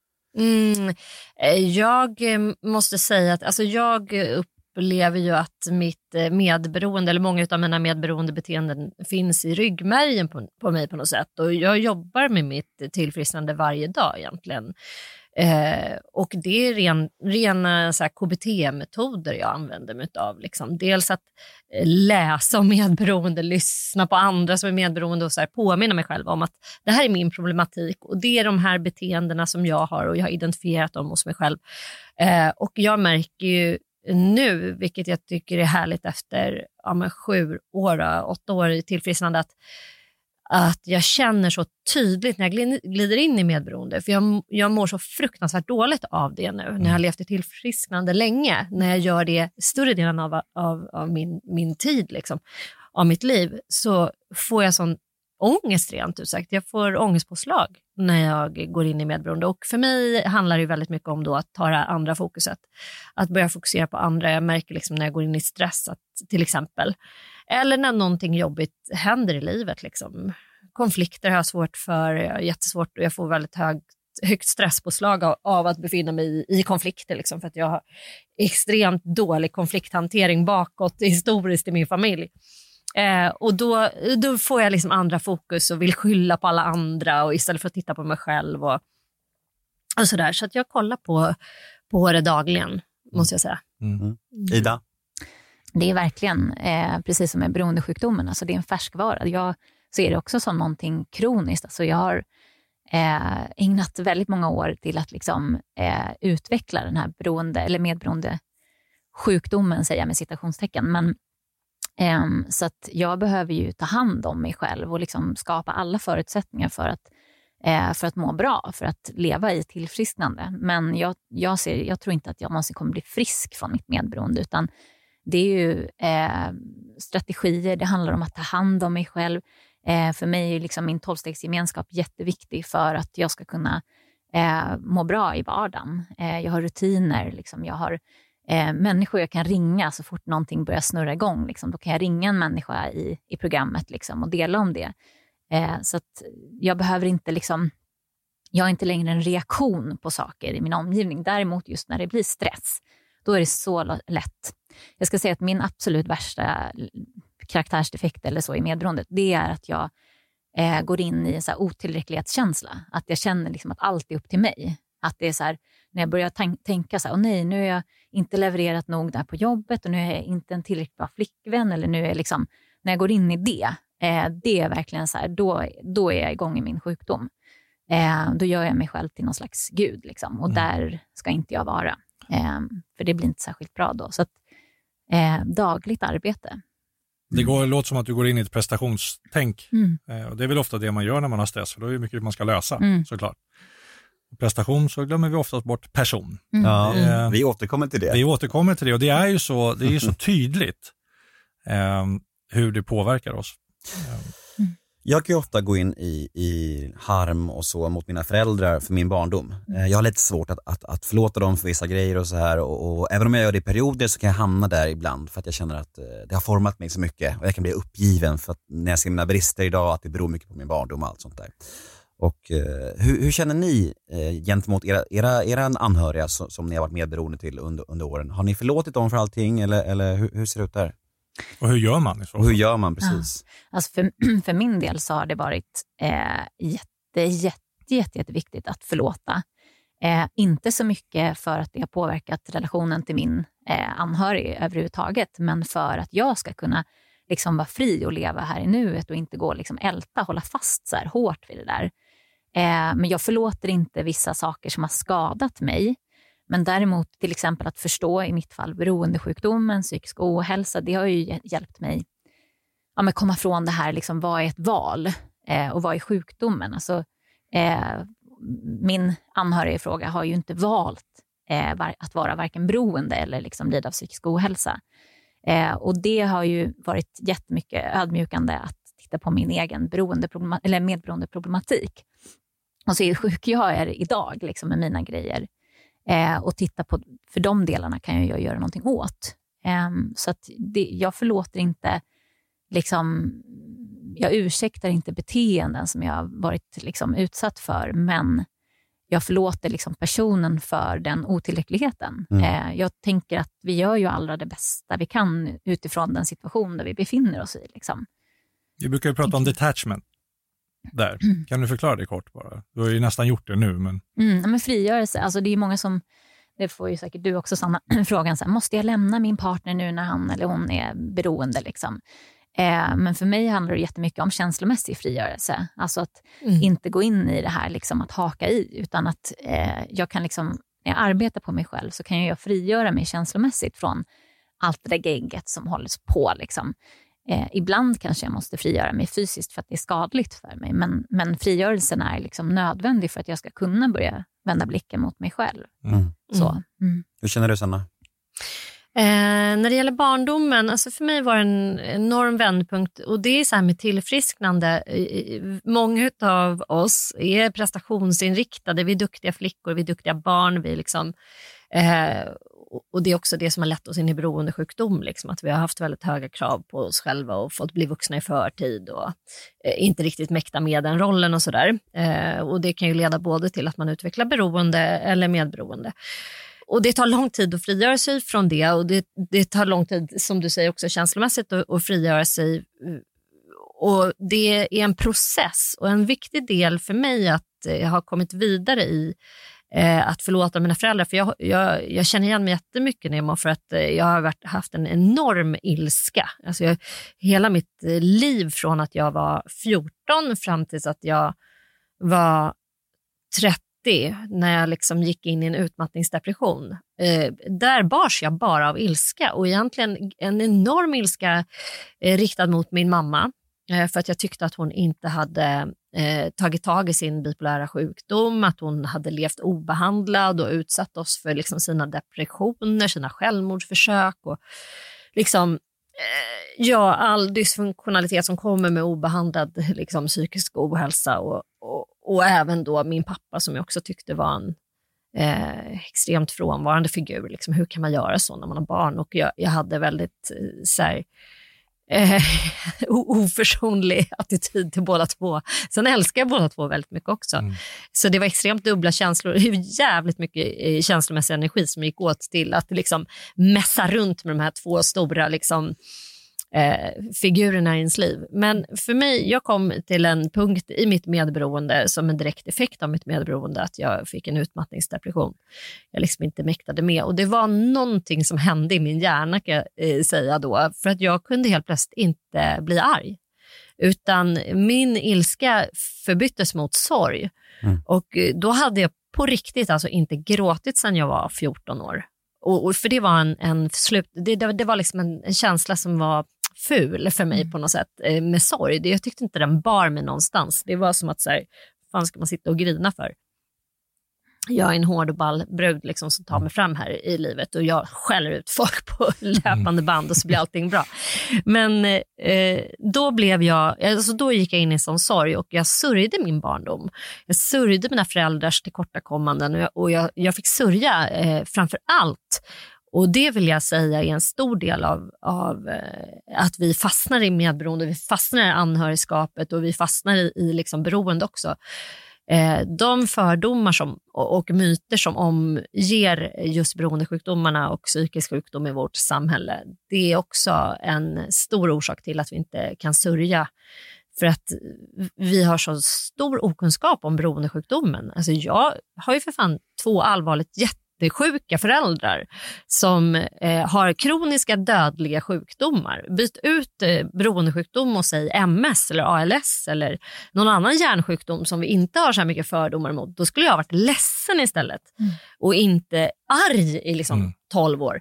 Jag måste säga att alltså jag upplever ju att mitt medberoende, eller många av mina medberoende beteenden, finns i ryggmärgen på mig på något sätt. Och jag jobbar med mitt tillfrisknande varje dag egentligen. Och det är rena så här KBT-metoder jag använder mig av. Liksom. Dels att läsa om medberoende, lyssna på andra som är medberoende och så här, påminna mig själv om att det här är min problematik och det är de här beteendena som jag har och jag har identifierat dem hos mig själv. Och jag märker ju nu, vilket jag tycker är härligt efter 8 år i tillfrisknande, att jag känner så tydligt när jag glider in i medberoende. För jag mår så fruktansvärt dåligt av det nu. När jag har levt i tillfrisknande länge. När jag gör det större delen av min tid, liksom, av mitt liv. Så får jag sån ångest, rent ut sagt. Jag får ångestpåslag när jag går in i medberoende. Och för mig handlar det väldigt mycket om då att ta det andra fokuset. Att börja fokusera på andra. Jag märker liksom när jag går in i stress, att, till exempel. Eller när någonting jobbigt händer i livet. Liksom. Konflikter har jag svårt för. Jag har jättesvårt och jag får väldigt högt stresspåslag av att befinna mig i konflikter. Liksom, för att jag har extremt dålig konflikthantering bakåt historiskt i min familj. Och då får jag liksom andra fokus och vill skylla på alla andra och istället för att titta på mig själv och sådär. Så att jag kollar på det dagligen, måste jag säga. Ida? Det är verkligen precis som med beroendesjukdomen. Alltså det är en färskvara. Jag ser det också som någonting kroniskt. Alltså jag har ägnat väldigt många år till att liksom, utveckla den här beroende eller medberoende sjukdomen, säger jag med citationstecken. Men så att jag behöver ju ta hand om mig själv och liksom skapa alla förutsättningar för att må bra, för att leva i tillfrisknande. Men jag tror inte att jag någonsin kommer bli frisk från mitt medberoende, utan det är ju strategier, det handlar om att ta hand om mig själv. För mig är liksom min 12-stegsgemenskap jätteviktig för att jag ska kunna må bra i vardagen. Jag har rutiner, liksom. Jag har människor jag kan ringa så fort någonting börjar snurra igång. Liksom. Då kan jag ringa en människa i programmet liksom, och dela om det. Så att jag behöver inte liksom, jag har inte längre en reaktion på saker i min omgivning. Däremot just när det blir stress, då är det så lätt. Jag ska säga att min absolut värsta karaktärsdefekt eller så i medberoendet, det är att jag går in i en så här otillräcklighetskänsla. Att jag känner liksom att allt är upp till mig. Att det är så här, när jag börjar tänka så här, nej, nu har jag inte levererat nog där på jobbet och nu är jag inte en tillräckligt bra flickvän, eller nu är liksom, när jag går in i det är verkligen så här, då är jag igång i min sjukdom. Då gör jag mig själv till någon slags gud liksom, och där ska inte jag vara. För det blir inte särskilt bra då. Så att, dagligt arbete. Det låter som att du går in i ett prestationstänk. Och det är väl ofta det man gör när man har stress, för då är det mycket man ska lösa, såklart. Och prestation, så glömmer vi oftast bort person. Ja, vi återkommer till det. Vi återkommer till det, och det är ju så, det är så tydligt hur det påverkar oss. Jag kan ju ofta gå in i harm och så mot mina föräldrar för min barndom. Jag har lite svårt att förlåta dem för vissa grejer och så här. Och även om jag gör det i perioder så kan jag hamna där ibland för att jag känner att det har format mig så mycket. Och jag kan bli uppgiven för att när jag ser mina brister idag, att det beror mycket på min barndom och allt sånt där. Och hur känner ni gentemot era anhöriga som ni har varit medberoende till under åren? Har ni förlåtit dem för allting eller hur ser det ut där? Och hur gör man? Och hur gör man precis? Ja. Alltså för min del så har det varit jätteviktigt att förlåta. Inte så mycket för att det har påverkat relationen till min anhörig överhuvudtaget, men för att jag ska kunna liksom vara fri och leva här i nuet och inte gå liksom hålla fast så här hårt vid det där. Men jag förlåter inte vissa saker som har skadat mig. Men däremot till exempel att förstå i mitt fall beroendesjukdomen, psykisk ohälsa, det har ju hjälpt mig att komma från det här, liksom, vad är ett val och vad är sjukdomen? Alltså, min anhöriga fråga har ju inte valt att vara varken beroende eller liksom lida av psykisk ohälsa. Och det har ju varit jättemycket ödmjukande att titta på min egen medberoendeproblematik. Och se hur sjuk jag är idag liksom, med mina grejer. Och titta på, för de delarna kan jag göra någonting åt. Så att jag förlåter inte, liksom, jag ursäktar inte beteenden som jag har varit liksom utsatt för, men jag förlåter liksom personen för den otillräckligheten. Jag tänker att vi gör ju alla det bästa vi kan utifrån den situation där vi befinner oss i. Liksom. Vi brukar ju prata om detachment där. Kan du förklara det kort bara? Du har ju nästan gjort det nu. Men frigörelse, alltså det är många som, det får ju säkert du också Sanna, frågan så här, måste jag lämna min partner nu när han eller hon är beroende liksom? Men för mig handlar det jättemycket om känslomässig frigörelse. Alltså att inte gå in i det här liksom, att haka i, utan att jag kan liksom, när jag arbetar på mig själv så kan jag frigöra mig känslomässigt från allt det där gegget som håller på liksom. Ibland kanske jag måste frigöra mig fysiskt för att det är skadligt för mig, men frigörelsen är liksom nödvändig för att jag ska kunna börja vända blicken mot mig själv. Så. Hur känner du, Sanna? När det gäller barndomen, alltså för mig var det en enorm vändpunkt, och det är så här med tillfrisknande. Många av oss är prestationsinriktade, vi är duktiga flickor, vi är duktiga barn, vi liksom, och det är också det som har lett oss in i beroendesjukdom, liksom, att vi har haft väldigt höga krav på oss själva och fått bli vuxna i förtid och inte riktigt mäkta med den rollen och sådär. Och det kan ju leda både till att man utvecklar beroende eller medberoende. Och det tar lång tid att frigöra sig från det, och det tar lång tid, som du säger också känslomässigt, att frigöra sig. Och det är en process, och en viktig del för mig att jag har kommit vidare i att förlåta mina föräldrar. För jag känner igen mig jättemycket, Nemo, för att jag har haft en enorm ilska. Alltså hela mitt liv från att jag var 14 fram tills att jag var 30, när jag liksom gick in i en utmattningsdepression. Där bars jag bara av ilska, och egentligen en enorm ilska riktad mot min mamma. För att jag tyckte att hon inte hade tagit tag i sin bipolära sjukdom, att hon hade levt obehandlad och utsatt oss för liksom sina depressioner, sina självmordsförsök, och liksom all dysfunktionalitet som kommer med obehandlad liksom, psykisk ohälsa och även då min pappa som jag också tyckte var en extremt frånvarande figur. Liksom, hur kan man göra så när man har barn? Och jag hade väldigt oförsonlig attityd till båda två. Sen älskar jag båda två väldigt mycket också. Så det var extremt dubbla känslor. Jävligt mycket känslomässig energi som gick åt till att liksom mässa runt med de här två stora liksom, figurerna i ens liv. Men för mig, jag kom till en punkt i mitt medberoende som en direkt effekt av mitt medberoende att jag fick en utmattningsdepression. Jag liksom inte mäktade med. Och det var någonting som hände i min hjärna kan jag säga då. För att jag kunde helt plötsligt inte bli arg. Utan min ilska förbyttes mot sorg. Och då hade jag på riktigt alltså inte gråtit sedan jag var 14 år. Och för det var en slut, det var liksom en känsla som var ful för mig på något sätt med sorg. Jag tyckte inte den bar mig någonstans. Det var som att så här, fan ska man sitta och grina för? Jag är en hård och ball brud liksom, som tar mig fram här i livet och jag skäller ut folk på löpande band och så blir allting bra. Men då gick jag in i en sån sorg och jag sörjde min barndom. Jag sörjde mina föräldrars tillkortakommanden och jag fick sörja framför allt. Och det vill jag säga är en stor del av att vi fastnar i medberoende, vi fastnar i anhörigskapet och vi fastnar i liksom beroende också. De fördomar och myter som omger just beroendesjukdomarna och psykisk sjukdom i vårt samhälle, det är också en stor orsak till att vi inte kan sörja. För att vi har så stor okunskap om beroendesjukdomen. Alltså jag har ju för fan 2 allvarligt jättesjuka föräldrar som har kroniska dödliga sjukdomar. Byt ut beroendesjukdom och säg MS eller ALS eller någon annan hjärnsjukdom som vi inte har så här mycket fördomar mot. Då skulle jag ha varit ledsen istället och inte arg i liksom 12 år.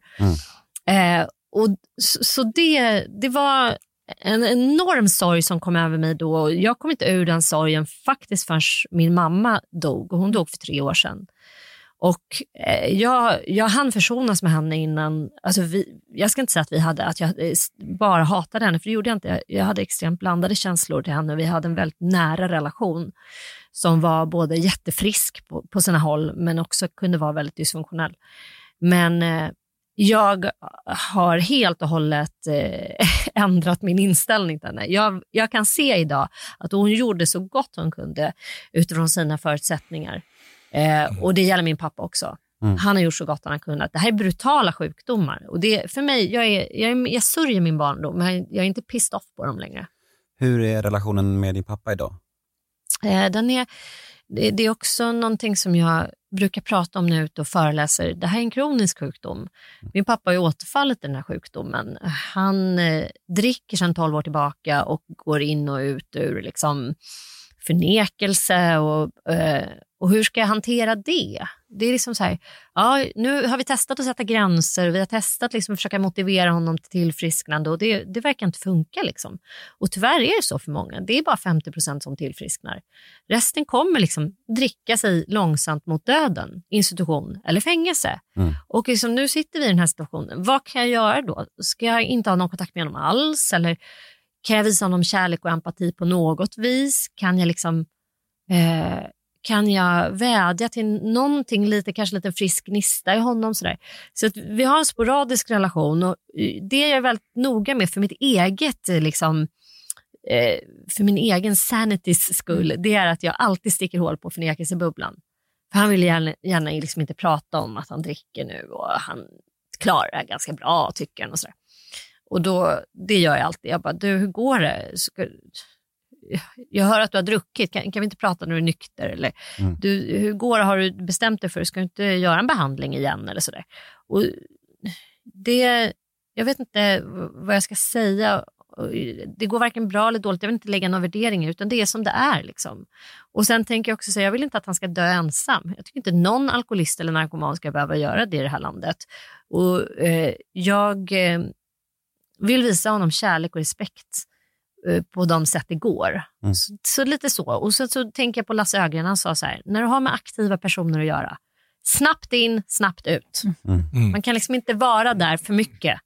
Så det var en enorm sorg som kom över mig då. Jag kom inte ur den sorgen faktiskt förrän min mamma dog. Och hon dog för 3 år sedan. Och jag hann försonas med henne innan. Alltså jag ska inte säga att jag bara hatade henne, för det gjorde jag inte. Jag hade extremt blandade känslor till henne. Vi hade en väldigt nära relation som var både jättefrisk på sina håll men också kunde vara väldigt dysfunktionell. Men jag har helt och hållet ändrat min inställning till henne. Jag kan se idag att hon gjorde så gott hon kunde utifrån sina förutsättningar. Och det gäller min pappa också. Han har gjort så gott han kunde. Det här är brutala sjukdomar. Och det, för mig, jag sörjer min barndom, men jag är inte pissed off på dem längre. Hur är relationen med din pappa idag? Det är också någonting som jag brukar prata om nu och föreläser. Det här är en kronisk sjukdom. Min pappa har ju återfallit i den här sjukdomen. Han dricker sedan 12 år tillbaka och går in och ut ur liksom förnekelse och hur ska jag hantera det? Det är liksom så här, ja, nu har vi testat att sätta gränser, vi har testat liksom att försöka motivera honom till tillfrisknande och det verkar inte funka liksom. Och tyvärr är det så för många, det är bara 50% som tillfrisknar. Resten kommer liksom dricka sig långsamt mot döden, institution eller fängelse. Och liksom, nu sitter vi i den här situationen, vad kan jag göra då? Ska jag inte ha någon kontakt med honom alls? Eller kan jag visa honom kärlek och empati på något vis? Kan jag liksom kan jag vädja till någonting lite, kanske lite frisk gnista i honom sådär. Så att vi har en sporadisk relation och det är jag väldigt noga med för mitt eget liksom, för min egen sanitys skull. Det är att jag alltid sticker hål på förnekelsebubblan. För han vill gärna liksom inte prata om att han dricker nu och han klarar det ganska bra tycker han och sådär. Och då, det gör jag alltid. Jag bara, du, hur går det? Jag hör att du har druckit. Kan vi inte prata när du är nykter? Eller, du, hur går det? Har du bestämt dig för? Ska du inte göra en behandling igen? Eller sådär. Och det, jag vet inte vad jag ska säga. Det går varken bra eller dåligt. Jag vill inte lägga någon värdering utan det är som det är. Liksom. Och sen tänker jag också säga, jag vill inte att han ska dö ensam. Jag tycker inte någon alkoholist eller narkoman ska behöva göra det i det här landet. Och jag vill visa honom kärlek och respekt på de sätt det går. Så lite så. Och så tänker jag på Lasse Ögren, han sa så här, när du har med aktiva personer att göra, snabbt in, snabbt ut. Man kan liksom inte vara där för mycket.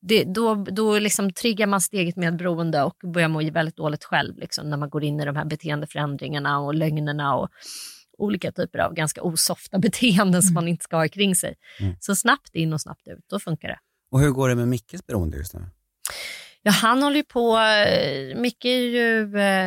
då liksom triggar man sitt eget medberoende och börjar må väldigt dåligt själv liksom, när man går in i de här beteendeförändringarna och lögnerna och olika typer av ganska osofta beteenden som man inte ska ha kring sig. Så snabbt in och snabbt ut, då funkar det. Och hur går det med Mickes beroende just nu? Ja, han håller ju på, Micke är ju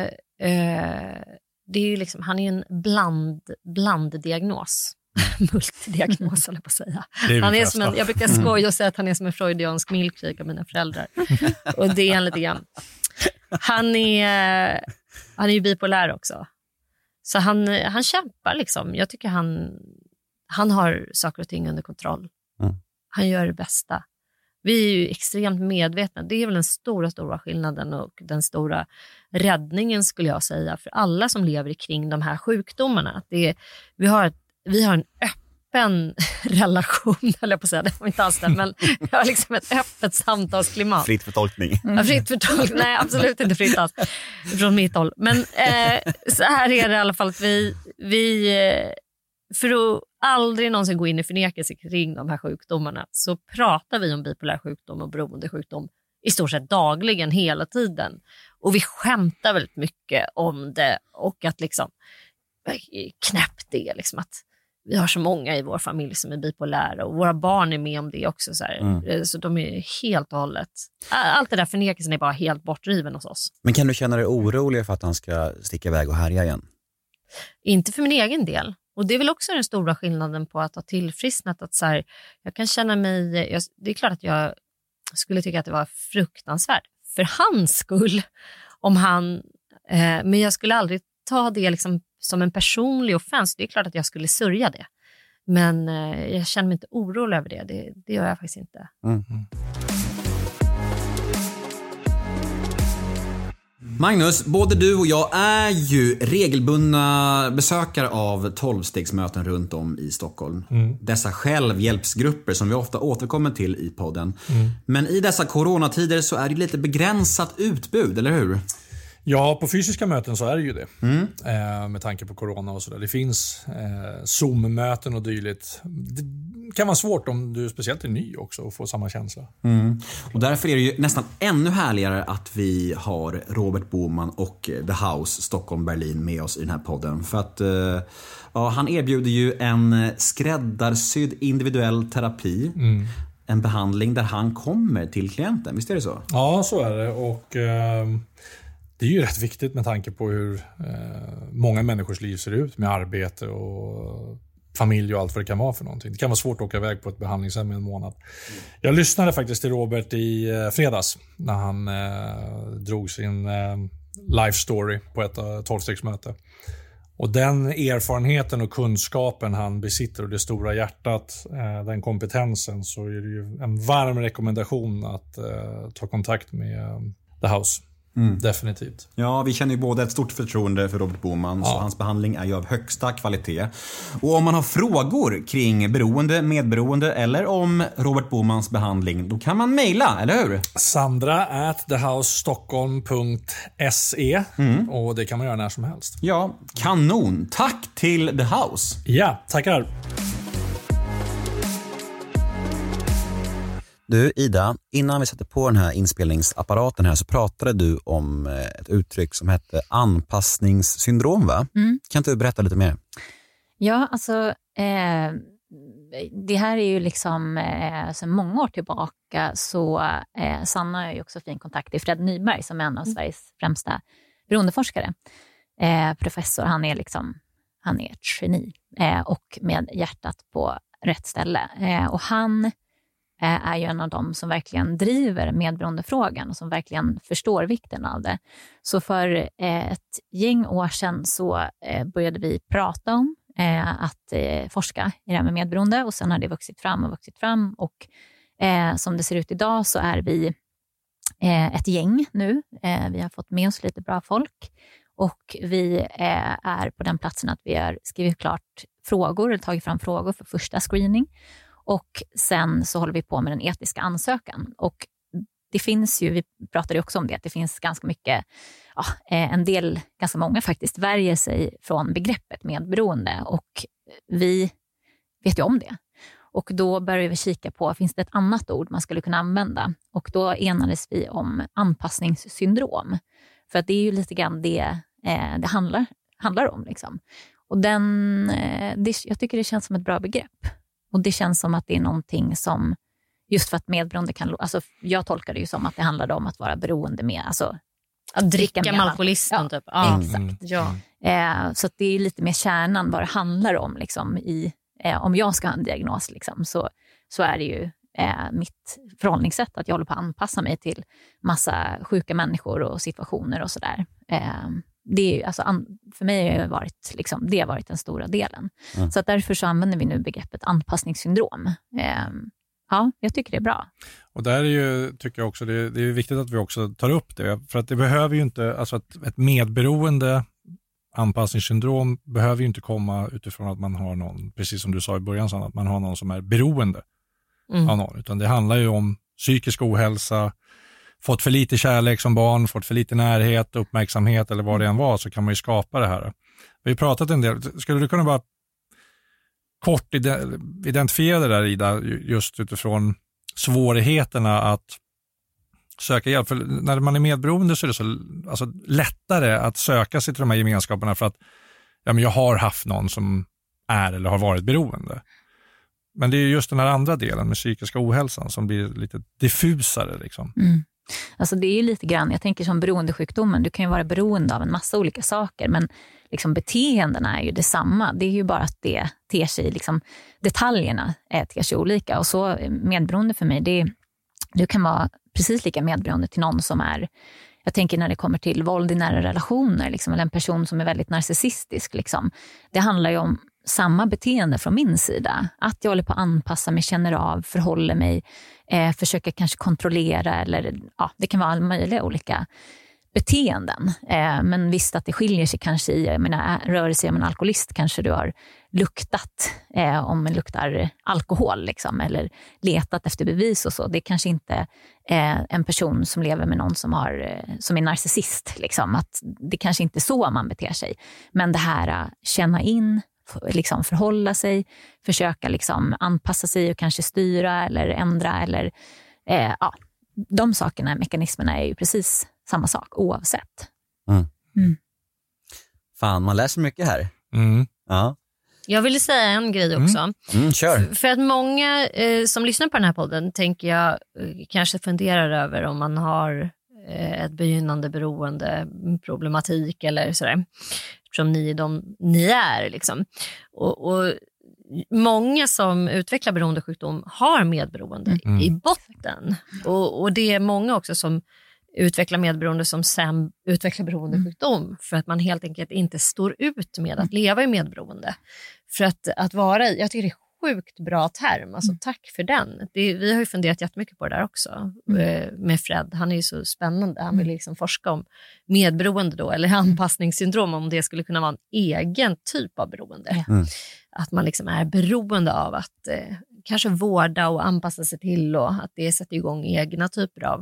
det är ju liksom, han är ju en blanddiagnos. Multidiagnos, håller jag på att säga. Han är som jag brukar skoja och säga att han är som en freudiansk milkshake av mina föräldrar. Och det är han lite grann. Han är ju bipolär också. Så han kämpar liksom. Jag tycker han har saker och ting under kontroll. Han gör det bästa. Vi är ju extremt medvetna. Det är väl den stora skillnaden och den stora räddningen, skulle jag säga, för alla som lever kring de här sjukdomarna. Vi har en öppen relation, eller jag på att säga, det var inte alls det, men vi har liksom ett öppet samtalsklimat. Fritt för tolkning. Ja, fritt för tolkning. Nej, absolut inte fritt alls från mitt håll. Men så här är det i alla fall att vi för att aldrig någonsin gå in i förnekelse kring de här sjukdomarna, så pratar vi om bipolär sjukdom och beroendesjukdom i stort sett dagligen, hela tiden. Och vi skämtar väldigt mycket om det, och att liksom knäppt det liksom, att vi har så många i vår familj som är bipolära, och våra barn är med om det också så här. Så de är helt och hållet, allt det där förnekelsen är bara helt bortdriven hos oss. Men kan du känna dig orolig för att han ska sticka iväg och härja igen? Inte för min egen del. Och det är väl också den stora skillnaden på att ha tillfrisknat, att så här, jag kan känna mig, det är klart att jag skulle tycka att det var fruktansvärt för hans skull om han, men jag skulle aldrig ta det liksom som en personlig offens. Det är klart att jag skulle sörja det, men jag känner mig inte orolig över det. Det gör jag faktiskt inte. Magnus, både du och jag är ju regelbundna besökare av 12-stegsmöten runt om i Stockholm. Dessa självhjälpsgrupper som vi ofta återkommer till i podden. Men i dessa coronatider så är det lite begränsat utbud, eller hur? Ja, på fysiska möten så är det ju det. Med tanke på corona och sådär. Det finns Zoom-möten och dylikt. Det kan vara svårt om du speciellt är ny också att få samma känsla. Och därför är det ju nästan ännu härligare att vi har Robert Boman och The House Stockholm-Berlin med oss i den här podden. För att han erbjuder ju en skräddarsydd individuell terapi. En behandling där han kommer till klienten. Visst är det så? Ja, så är det. Och det är ju rätt viktigt med tanke på hur många människors liv ser ut med arbete och familj och allt vad det kan vara för någonting. Det kan vara svårt att åka iväg på ett behandlingshem i en månad. Jag lyssnade faktiskt till Robert i fredags när han drog sin life story på ett 12-stegsmöte. Och den erfarenheten och kunskapen han besitter och det stora hjärtat, den kompetensen, så är det ju en varm rekommendation att ta kontakt med The House. Definitivt. Ja, vi känner ju både ett stort förtroende för Robert Boman, så hans behandling är ju av högsta kvalitet. Och om man har frågor kring beroende, medberoende eller om Robert Bomans behandling, då kan man mejla, eller hur? Sandra@thehousestockholm.se och det kan man göra när som helst. Ja, kanon. Tack till The House. Ja, tackar. Du, Ida, innan vi satte på den här inspelningsapparaten här så pratade du om ett uttryck som hette anpassningssyndrom, va? Kan inte du berätta lite mer? Ja, alltså det här är ju liksom sedan många år tillbaka, så Sanna är ju också fin kontakt i Fred Nyberg som är en av Sveriges främsta beroendeforskare. Professor, han är ett geni och med hjärtat på rätt ställe. Och han är ju en av dem som verkligen driver medberoendefrågan och som verkligen förstår vikten av det. Så för ett gäng år sedan så började vi prata om att forska i det här med medberoende, och sen har det vuxit fram och som det ser ut idag så är vi ett gäng nu. Vi har fått med oss lite bra folk och vi är på den platsen att vi har skrivit klart frågor, eller tagit fram frågor för första screening. Och sen så håller vi på med den etiska ansökan. Och det finns ju, vi pratade också om det, att det finns ganska mycket, ganska många faktiskt värjer sig från begreppet medberoende. Och vi vet ju om det. Och då började vi kika på, finns det ett annat ord man skulle kunna använda? Och då enades vi om anpassningssyndrom. För att det är ju lite grann det handlar om. Liksom. Och jag tycker det känns som ett bra begrepp. Och det känns som att det är någonting som, just för att medberoende kan, alltså jag tolkar det ju som att det handlade om att vara beroende med, alltså att dricka med alkoholisten typ. Ja, exakt. Ja. Så att det är lite mer kärnan vad det handlar om liksom, om jag ska ha en diagnos liksom, så är det ju mitt förhållningssätt att jag håller på att anpassa mig till massa sjuka människor och situationer och sådär. Det är, alltså, för mig har det har varit den stora delen. Så att därför så använder vi nu begreppet anpassningssyndrom. Ja, jag tycker det är bra. Och där är ju, tycker jag också, det är viktigt att vi också tar upp det. För att det behöver ju inte, alltså ett medberoende anpassningssyndrom behöver ju inte komma utifrån att man har någon, precis som du sa i början, att man har någon som är beroende av någon. Utan det handlar ju om psykisk ohälsa, fått för lite kärlek som barn, fått för lite närhet, uppmärksamhet eller vad det än var, så kan man ju skapa det här. Vi har pratat en del, skulle du kunna bara kort identifiera det där, Ida, just utifrån svårigheterna att söka hjälp? För när man är medberoende så är det så lättare att söka sig till de här gemenskaperna för att jag har haft någon som är eller har varit beroende. Men det är just den här andra delen med psykiska ohälsan som blir lite diffusare. Liksom. Alltså det är ju lite grann, jag tänker som beroendesjukdomen, du kan ju vara beroende av en massa olika saker, men liksom beteendena är ju detsamma. Det är ju bara att det ter sig, liksom, detaljerna ter sig olika. Och så medberoende för mig, du kan vara precis lika medberoende till någon som är, jag tänker när det kommer till våld i nära relationer, liksom, eller en person som är väldigt narcissistisk. Liksom. Det handlar ju om samma beteende från min sida. Att jag håller på att anpassa mig, känner av, förhåller mig, försöker kanske kontrollera, eller det kan vara alla möjliga olika beteenden. Men visst att det skiljer sig kanske i, jag menar, rör sig om en alkoholist kanske du har luktat, om man luktar alkohol liksom, eller letat efter bevis och så. Det är kanske inte en person som lever med någon som är narcissist. Liksom, att det kanske inte är så man beter sig. Men det här känna in, liksom förhålla sig, försöka liksom anpassa sig och kanske styra eller ändra eller de sakerna, mekanismerna är ju precis samma sak oavsett. Fan, man läser mycket här. Ja. Jag ville säga en grej också. Kör. För att många som lyssnar på den här podden tänker jag kanske funderar över om man har ett begynnande beroende problematik eller sådär. Som ni är liksom. Och många som utvecklar beroendesjukdom har medberoende i botten. Och det är många också som utvecklar medberoende som sen utvecklar beroendesjukdom för att man helt enkelt inte står ut med att leva i medberoende. För att vara i, jag tycker det är sjukt bra term, alltså tack för den. Vi har ju funderat jättemycket på det där också med Fred, han är ju så spännande, han vill liksom forska om medberoende då, eller anpassningssyndrom, om det skulle kunna vara en egen typ av beroende. Att man liksom är beroende av att kanske vårda och anpassa sig till, och att det sätter igång egna typer av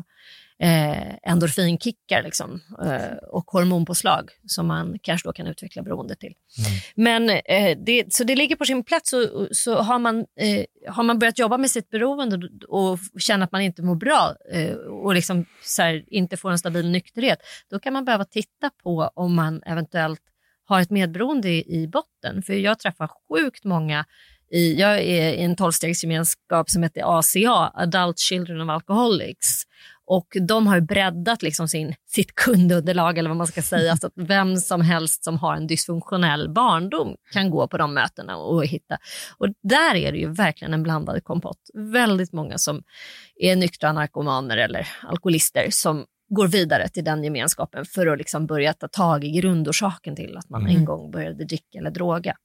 endorfinkickar liksom, och hormonpåslag som man kanske då kan utveckla beroende till. Men så det ligger på sin plats, och så har man börjat jobba med sitt beroende och känner att man inte mår bra och liksom så här, inte får en stabil nykterhet, då kan man behöva titta på om man eventuellt har ett medberoende i botten. För jag träffar sjukt många jag är i en 12-stegsgemenskap som heter ACA, Adult Children of Alcoholics. Och de har breddat liksom sitt kundunderlag, eller vad man ska säga, så att vem som helst som har en dysfunktionell barndom kan gå på de mötena och hitta. Och där är det ju verkligen en blandad kompott. Väldigt många som är nyktra narkomaner eller alkoholister som går vidare till den gemenskapen för att liksom börja ta tag i grundorsaken till att man en gång började dricka eller droga.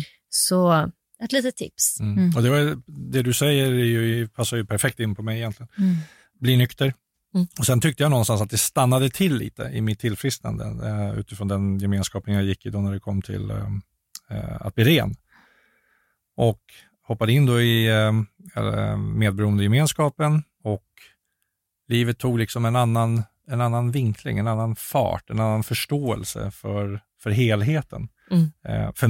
Så ett litet tips. Och det du säger passar ju perfekt in på mig egentligen. Bli nykter. Och sen tyckte jag någonstans att det stannade till lite i mitt tillfrisknande utifrån den gemenskapen jag gick i då när det kom till att bli ren. Och hoppade in då i medberoende gemenskapen, och livet tog liksom en annan vinkling, en annan fart, en annan förståelse för helheten för mig.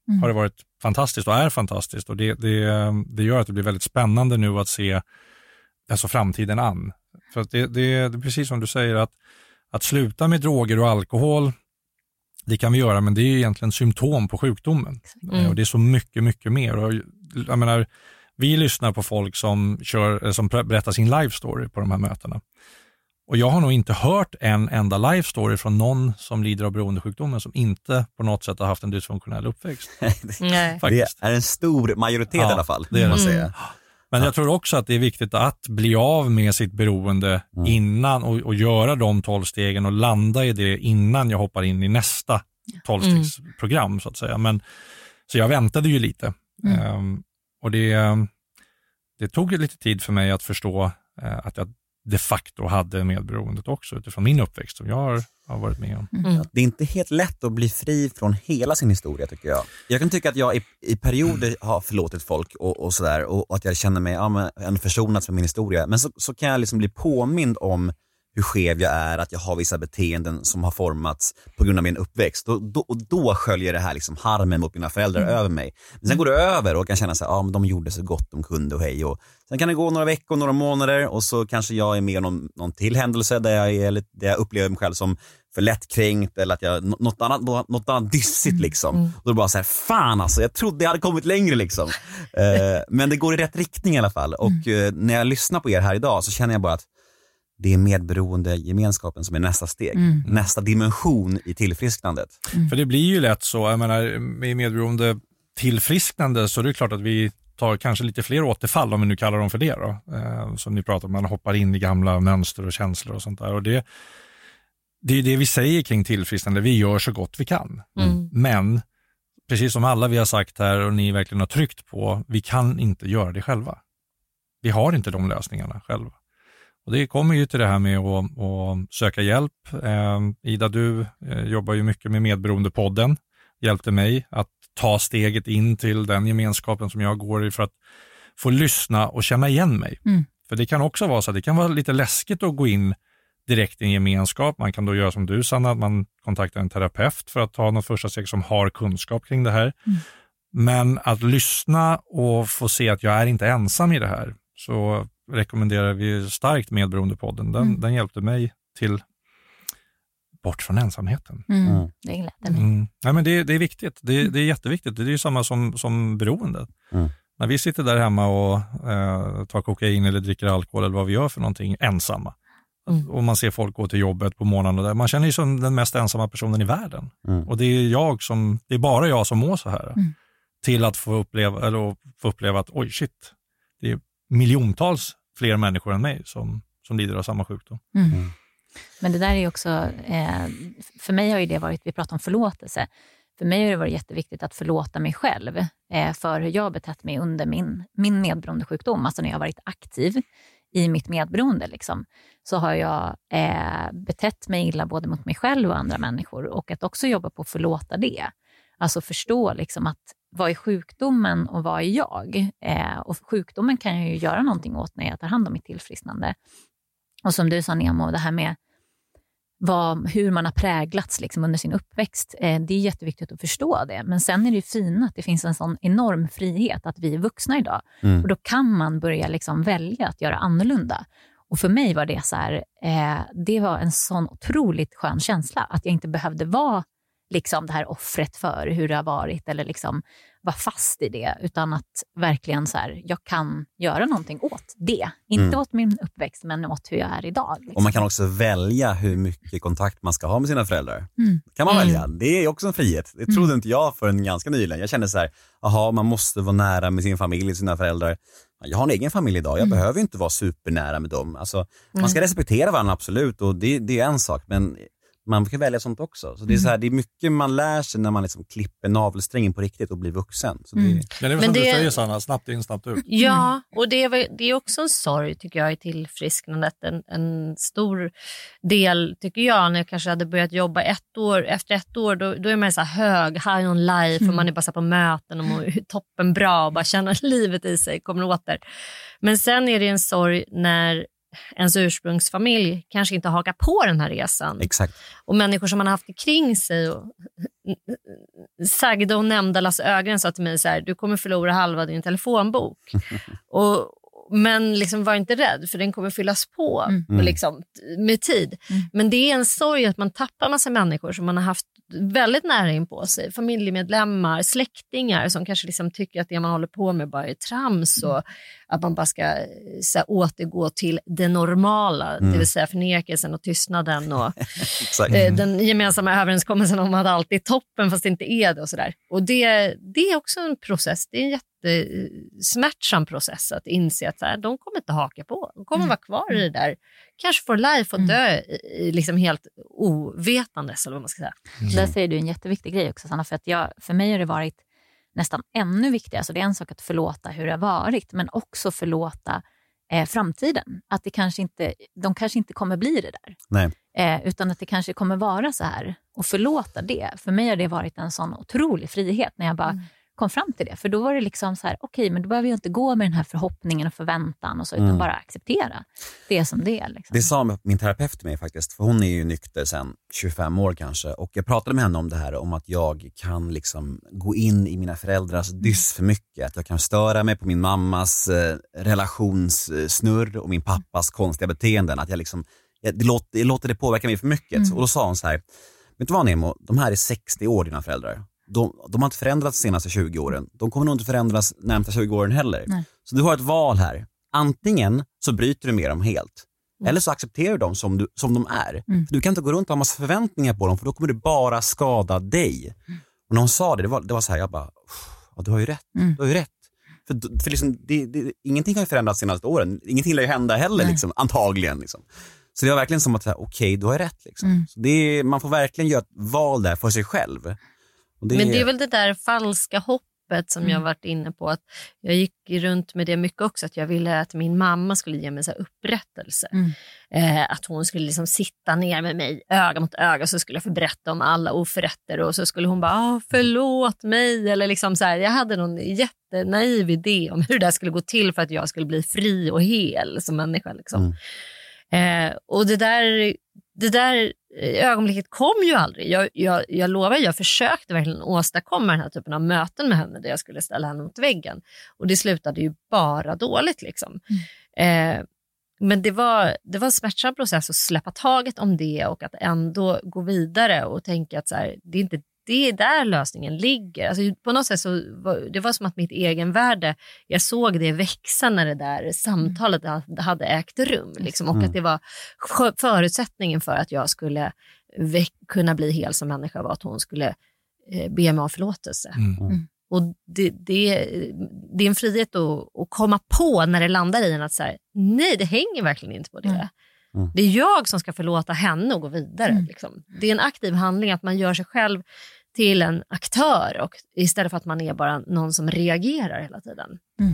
har det varit fantastiskt och är fantastiskt. Och det gör att det blir väldigt spännande nu att se alltså framtiden an. För att det är precis som du säger, att sluta med droger och alkohol, det kan vi göra, men det är egentligen symptom på sjukdomen. Och det är så mycket, mycket mer. Och jag menar, vi lyssnar på folk som berättar sin life story på de här mötena. Och jag har nog inte hört en enda life story från någon som lider av beroendesjukdomen som inte på något sätt har haft en dysfunktionell uppväxt. Nej. Det är en stor majoritet i alla fall. Det är det. Men jag tror också att det är viktigt att bli av med sitt beroende innan och göra de 12 stegen och landa i det innan jag hoppar in i nästa 12-stegsprogram så att säga. Så jag väntade ju lite. Och det tog lite tid för mig att förstå att jag de facto hade medberoendet också utifrån min uppväxt som jag har varit med om. Det är inte helt lätt att bli fri från hela sin historia tycker jag. Jag kan tycka att jag i perioder har förlåtit folk och sådär och att jag känner mig en försonats med min historia. Men så kan jag liksom bli påmind om hur skev jag är, att jag har vissa beteenden som har formats på grund av min uppväxt. Och då sköljer det här liksom harmen mot mina föräldrar över mig. Men sen går det över och kan känna så här, men de gjorde så gott de kunde och hej. Och sen kan det gå några veckor, några månader och så kanske jag är med om någon till händelse där jag upplever mig själv som för lättkränkt eller att jag något annat dissigt liksom. Och då bara så här, fan alltså, jag trodde jag hade kommit längre liksom. Men det går i rätt riktning i alla fall. Och när jag lyssnar på er här idag så känner jag bara att det är medberoende gemenskapen som är nästa steg. Nästa dimension i tillfrisknandet. För det blir ju lätt så, jag menar, med medberoende tillfrisknande så är det klart att vi tar kanske lite fler återfall om vi nu kallar dem för det då. Som ni pratar om, man hoppar in i gamla mönster och känslor och sånt där. Och det är det vi säger kring tillfrisknande, vi gör så gott vi kan. Men precis som alla vi har sagt här och ni verkligen har tryckt på, vi kan inte göra det själva. Vi har inte de lösningarna själva. Och det kommer ju till det här med att söka hjälp. Ida, du jobbar ju mycket med Medberoendepodden. Hjälpte mig att ta steget in till den gemenskapen som jag går i för att få lyssna och känna igen mig. För det kan också vara så att det kan vara lite läskigt att gå in direkt i en gemenskap. Man kan då göra som du, Sanna, att man kontaktar en terapeut för att ta något första steg som har kunskap kring det här. Men att lyssna och få se att jag är inte ensam i det här, så rekommenderar vi starkt Medberoendepodden. Den hjälpte mig till bort från ensamheten. Det gläder mig. Nej, men det är viktigt. Det är jätteviktigt. Det är ju samma som beroende. När vi sitter där hemma och tar kokain eller dricker alkohol eller vad vi gör för någonting ensamma. Och man ser folk gå till jobbet på morgonen och där. Man känner ju som den mest ensamma personen i världen. Och det är bara jag som mår så här. Till att få uppleva att oj shit, det är miljontals fler människor än mig som lider av samma sjukdom. Men det där är också, för mig har ju det varit, vi pratar om förlåtelse. För mig har det varit jätteviktigt att förlåta mig själv för hur jag har betett mig under min medberoende sjukdom. Alltså när jag har varit aktiv i mitt medberoende liksom, så har jag betett mig illa både mot mig själv och andra människor. Och att också jobba på att förlåta det. Alltså förstå liksom att vad är sjukdomen och vad är jag? Och sjukdomen kan jag ju göra någonting åt när jag tar hand om mitt tillfrisknande. Och som du sa, Nemo, det här med hur man har präglats liksom under sin uppväxt. Det är jätteviktigt att förstå det. Men sen är det ju fint att det finns en sån enorm frihet att vi är vuxna idag. Och då kan man börja liksom välja att göra annorlunda. Och för mig var det så här, det var en sån otroligt skön känsla att jag inte behövde vara liksom det här offret för hur det har varit eller liksom vara fast i det, utan att verkligen så här, jag kan göra någonting åt det. Inte åt min uppväxt, men åt hur jag är idag. Liksom. Och man kan också välja hur mycket kontakt man ska ha med sina föräldrar. Kan man välja. Det är också en frihet. Det trodde inte jag förrän ganska nyligen. Jag kände så här, man måste vara nära med sin familj, sina föräldrar. Jag har en egen familj idag, jag behöver inte vara supernära med dem. Alltså, man ska respektera varandra absolut, och det är en sak, men man kan välja sånt också. Så det är så här, det är mycket man lär sig när man liksom klipper navelsträngen på riktigt och blir vuxen. Så det är väl som du säger, Sanna, snabbt in, snabbt ut. Ja, och det är också en sorg tycker jag i tillfrisknandet. En stor del tycker jag, när jag kanske hade börjat jobba efter ett år, då är man så här high on life, och man är bara så på möten och mår toppen bra och bara känner livet i sig, kommer åter. Men sen är det en sorg när ens ursprungsfamilj kanske inte hakar på den här resan. Exakt. Och människor som man har haft kring sig. Och sagda och nämnda Lasse Ögren sa till mig så här: du kommer förlora halva din telefonbok. Men liksom var inte rädd, för den kommer fyllas på liksom, med tid. Men det är en sorg att man tappar massa människor som man har haft väldigt nära in på sig. Familjemedlemmar, släktingar som kanske liksom tycker att det man håller på med bara är trams och att man bara ska så här, återgå till det normala, det vill säga förnekelsen och tystnaden och den gemensamma överenskommelsen om att allt är toppen fast det inte är det och sådär. Och det är också en process, det är en jättesmärtsam process att inse att så här, de kommer inte haka på, de kommer vara kvar i det där, kanske for life och dö liksom helt ovetandes eller vad man ska säga. Där säger du en jätteviktig grej också, Sanna, för att för mig har det varit nästan ännu viktigare. Så det är en sak att förlåta hur det har varit, men också förlåta framtiden. Att de kanske inte kommer bli det där. Nej. Utan att det kanske kommer vara så här. Och förlåta det. För mig har det varit en sån otrolig frihet när jag bara kom fram till det. För då var det liksom så här, okej, men då behöver jag inte gå med den här förhoppningen och förväntan och så, utan bara acceptera det som det är. Liksom. Det sa min terapeut till mig faktiskt, för hon är ju nykter sedan 25 år kanske, och jag pratade med henne om det här, om att jag kan liksom gå in i mina föräldrars dyss för mycket, att jag kan störa mig på min mammas relationssnurr och min pappas konstiga beteenden, att jag liksom, jag låter det påverka mig för mycket. Och då sa hon så här: vet du vad, Nemo, de här är 60 år, dina föräldrar. De har inte förändrats de senaste 20 åren. De kommer nog inte förändras närmsta 20 åren heller. Nej. Så du har ett val här. Antingen så bryter du med dem helt. Eller så accepterar du dem som de är. För du kan inte gå runt och ha massa förväntningar på dem, för då kommer det bara skada dig. Och när hon sa det var så här, jag bara, du har ju rätt. Du har ju rätt. För liksom, ingenting har ju förändrats de senaste åren. Ingenting lär ju hända heller, liksom, antagligen. Liksom. Så det var verkligen som att säga, okej, du har rätt. Liksom. Så man får verkligen göra ett val där för sig själv. Men det är väl det där falska hoppet som jag varit inne på. Att jag gick runt med det mycket också. Att jag ville att min mamma skulle ge mig så här upprättelse. Att hon skulle liksom sitta ner med mig öga mot öga. Så skulle jag få berätta om alla oförrätter. Och så skulle hon bara, förlåt mig. Eller liksom så här, jag hade någon jättenaiv idé om hur det skulle gå till för att jag skulle bli fri och hel som människa. Liksom. Och det där ögonblicket kom ju aldrig. Jag lovar, jag försökte verkligen åstadkomma den här typen av möten med henne där jag skulle ställa henne mot väggen. Och det slutade ju bara dåligt liksom. Men det var en smärtsam process att släppa taget om det och att ändå gå vidare och tänka att så här, det är inte det är där lösningen ligger. Alltså, på något sätt så det var som att mitt egenvärde, jag såg det växa när det där samtalet hade ägt rum. Liksom, och att det var förutsättningen för att jag skulle kunna bli hel som människa var att hon skulle be mig om förlåtelse. Och det är en frihet att komma på när det landar i en att så här, nej, det hänger verkligen inte på det. Det är jag som ska förlåta henne och gå vidare. Liksom. Det är en aktiv handling att man gör sig själv till en aktör och istället för att man är bara någon som reagerar hela tiden.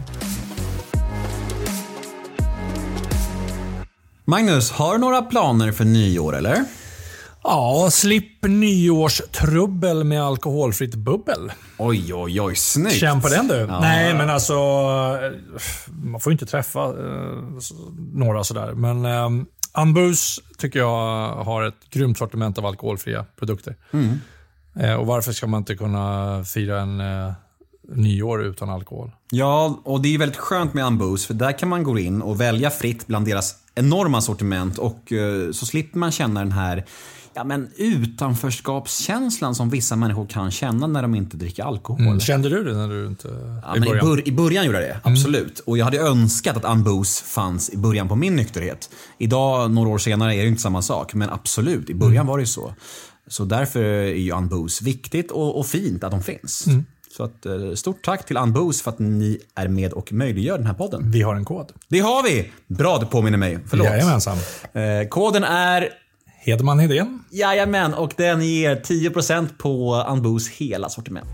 Magnus, har du några planer för nyår eller? Ja, slipp nyårstrubbel med alkoholfritt bubbel. Oj, snyggt. Känn på den du. Ja. Nej, men alltså man får ju inte träffa några sådär. Men Anbus tycker jag har ett grymt sortiment av alkoholfria produkter. Och varför ska man inte kunna fira en nyår utan alkohol? Ja, och det är väldigt skönt med Anbus, för där kan man gå in och välja fritt bland deras enorma sortiment och så slipper man känna den här utanförskapskänslan som vissa människor kan känna när de inte dricker alkohol. Kände du det när du inte I början gjorde jag det, absolut. Och jag hade önskat att Anbus fanns i början på min nykterhet. Idag, några år senare, är det inte samma sak. Men absolut, i början var det så. Så därför är ju Anbus viktigt och fint att de finns. Så att, stort tack till Anbus för att ni är med och möjliggör den här podden. Vi har en kod. Det har vi! Bra, du påminner mig. Förlåt. Jajamensan. Koden är... Hedman Hedén. Jajamän, och den ger 10% på Anbus hela sortiment.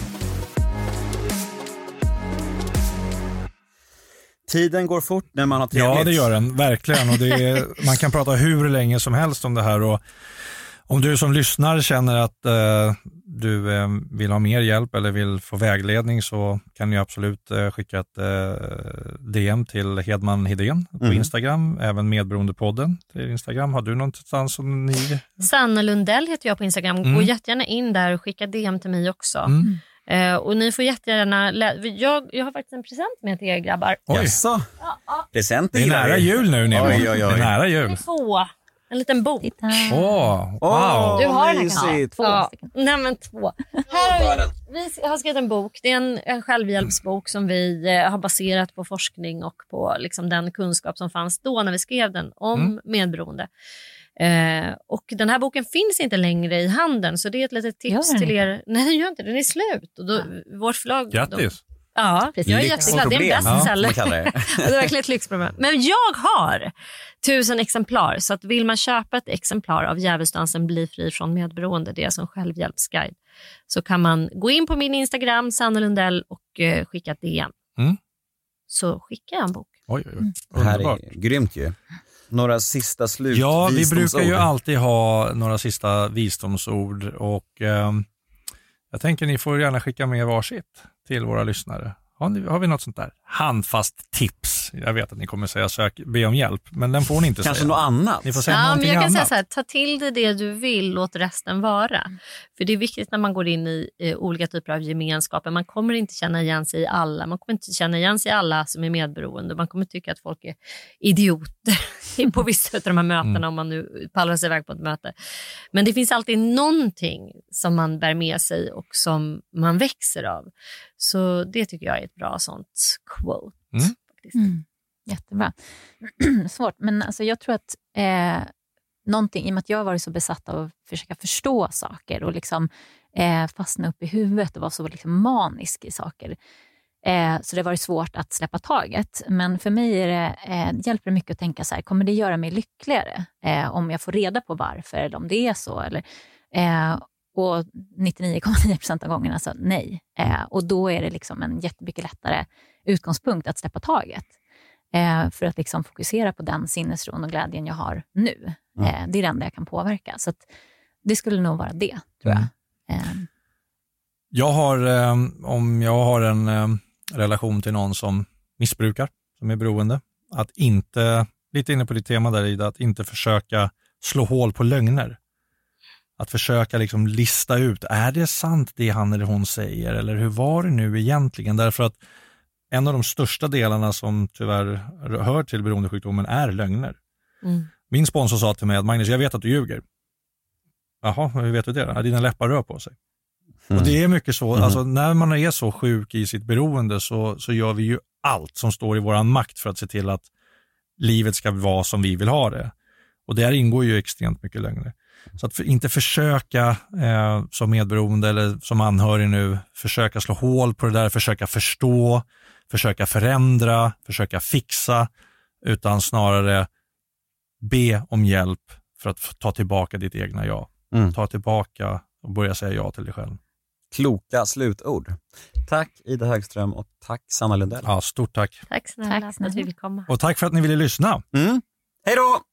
Tiden går fort när man har trevligt. Ja, det gör den. Verkligen. Och man kan prata hur länge som helst om det här. Och Om du som lyssnar känner att du vill ha mer hjälp eller vill få vägledning, så kan du absolut skicka ett DM till Hedman Hedén på Instagram, även Medberoendepodden till Instagram. Har du någonstans som ni... Sanna Lundell heter jag på Instagram. Gå jättegärna in där och skicka DM till mig också. Och ni får jättegärna jag har faktiskt en present med till er grabbar. Jaså? Present. Det är nära jul nu, Nemo. Oj. Det är nära jul. En liten bok. Wow. Du har den kanske? Två. Nej, men 2. Vi har skrivit en bok. Det är en självhjälpsbok som vi har baserat på forskning och på liksom den kunskap som fanns då när vi skrev den om medberoende. Och den här boken finns inte längre i handeln, så det är ett litet tips till er. Nej, den gör inte. Den är slut. Och då, vårt förlag... Grattis. Ja, jag är jätteglad. Det är en bestseller. Ja, det är verkligen ett lyxproblem. Men jag har 1000 exemplar. Så att vill man köpa ett exemplar av Djävulsdansen bli fri från medberoende, det är som självhjälpsguide, så kan man gå in på min Instagram, Sanna Lundell, och skicka ett DM. Så skickar jag en bok. Oj. Det här är grymt ju. Några sista slut. Ja, vi brukar ju alltid ha några sista visdomsord, och jag tänker ni får gärna skicka med varsitt till våra lyssnare. Har vi något sånt där handfast tips? Jag vet att ni kommer säga be om hjälp, men den får ni inte kanske säga. Något annat. Ni får säga men någonting jag kan annat. säga så här, ta till det du vill, låt resten vara. För det är viktigt när man går in i olika typer av gemenskaper. Man kommer inte känna igen sig i alla. Man kommer inte känna igen sig i alla som är medberoende. Man kommer tycka att folk är idioter på vissa av de här mötena om man nu pallar sig iväg på ett möte. Men det finns alltid någonting som man bär med sig och som man växer av. Så det tycker jag är ett bra sånt quote. Jättebra. Svårt, men alltså jag tror att någonting, i och med att jag har varit så besatt av att försöka förstå saker och liksom fastna upp i huvudet och vara så liksom manisk i saker, så det har varit svårt att släppa taget. Men för mig hjälper det mycket att tänka så här, kommer det göra mig lyckligare om jag får reda på varför, eller om det är så, eller och 99,9% av gångerna så nej. Och då är det liksom en jättemycket lättare utgångspunkt att släppa taget. För att liksom fokusera på den sinnesron och glädjen jag har nu. Det är det enda jag kan påverka. Så att det skulle nog vara det, tror jag. Jag har, om jag har en relation till någon som missbrukar, som är beroende, att inte, lite inne på ditt tema där, Ida, att inte försöka slå hål på lögner. Att försöka liksom lista ut, är det sant det han eller hon säger, eller hur var det nu egentligen? Därför att en av de största delarna som tyvärr hör till beroendesjukdomen är lögner. Min sponsor sa till mig att Magnus, jag vet att du ljuger. Jaha, hur vet du det? Ja, dina läppar rör på sig. Och det är mycket så, alltså när man är så sjuk i sitt beroende så gör vi ju allt som står i våran makt för att se till att livet ska vara som vi vill ha det. Och där ingår ju extremt mycket lögner. Så att inte försöka som medberoende eller som anhörig nu, försöka slå hål på det där, försöka förstå, försöka förändra, försöka fixa, utan snarare be om hjälp för att ta tillbaka ditt egna jag. Ta tillbaka och börja säga ja till dig själv. Kloka slutord. Tack Ida Högström och tack Sanna Lundell. Ja, stort tack. Tack snälla för att vi vill komma. Och tack för att ni ville lyssna. Hej då!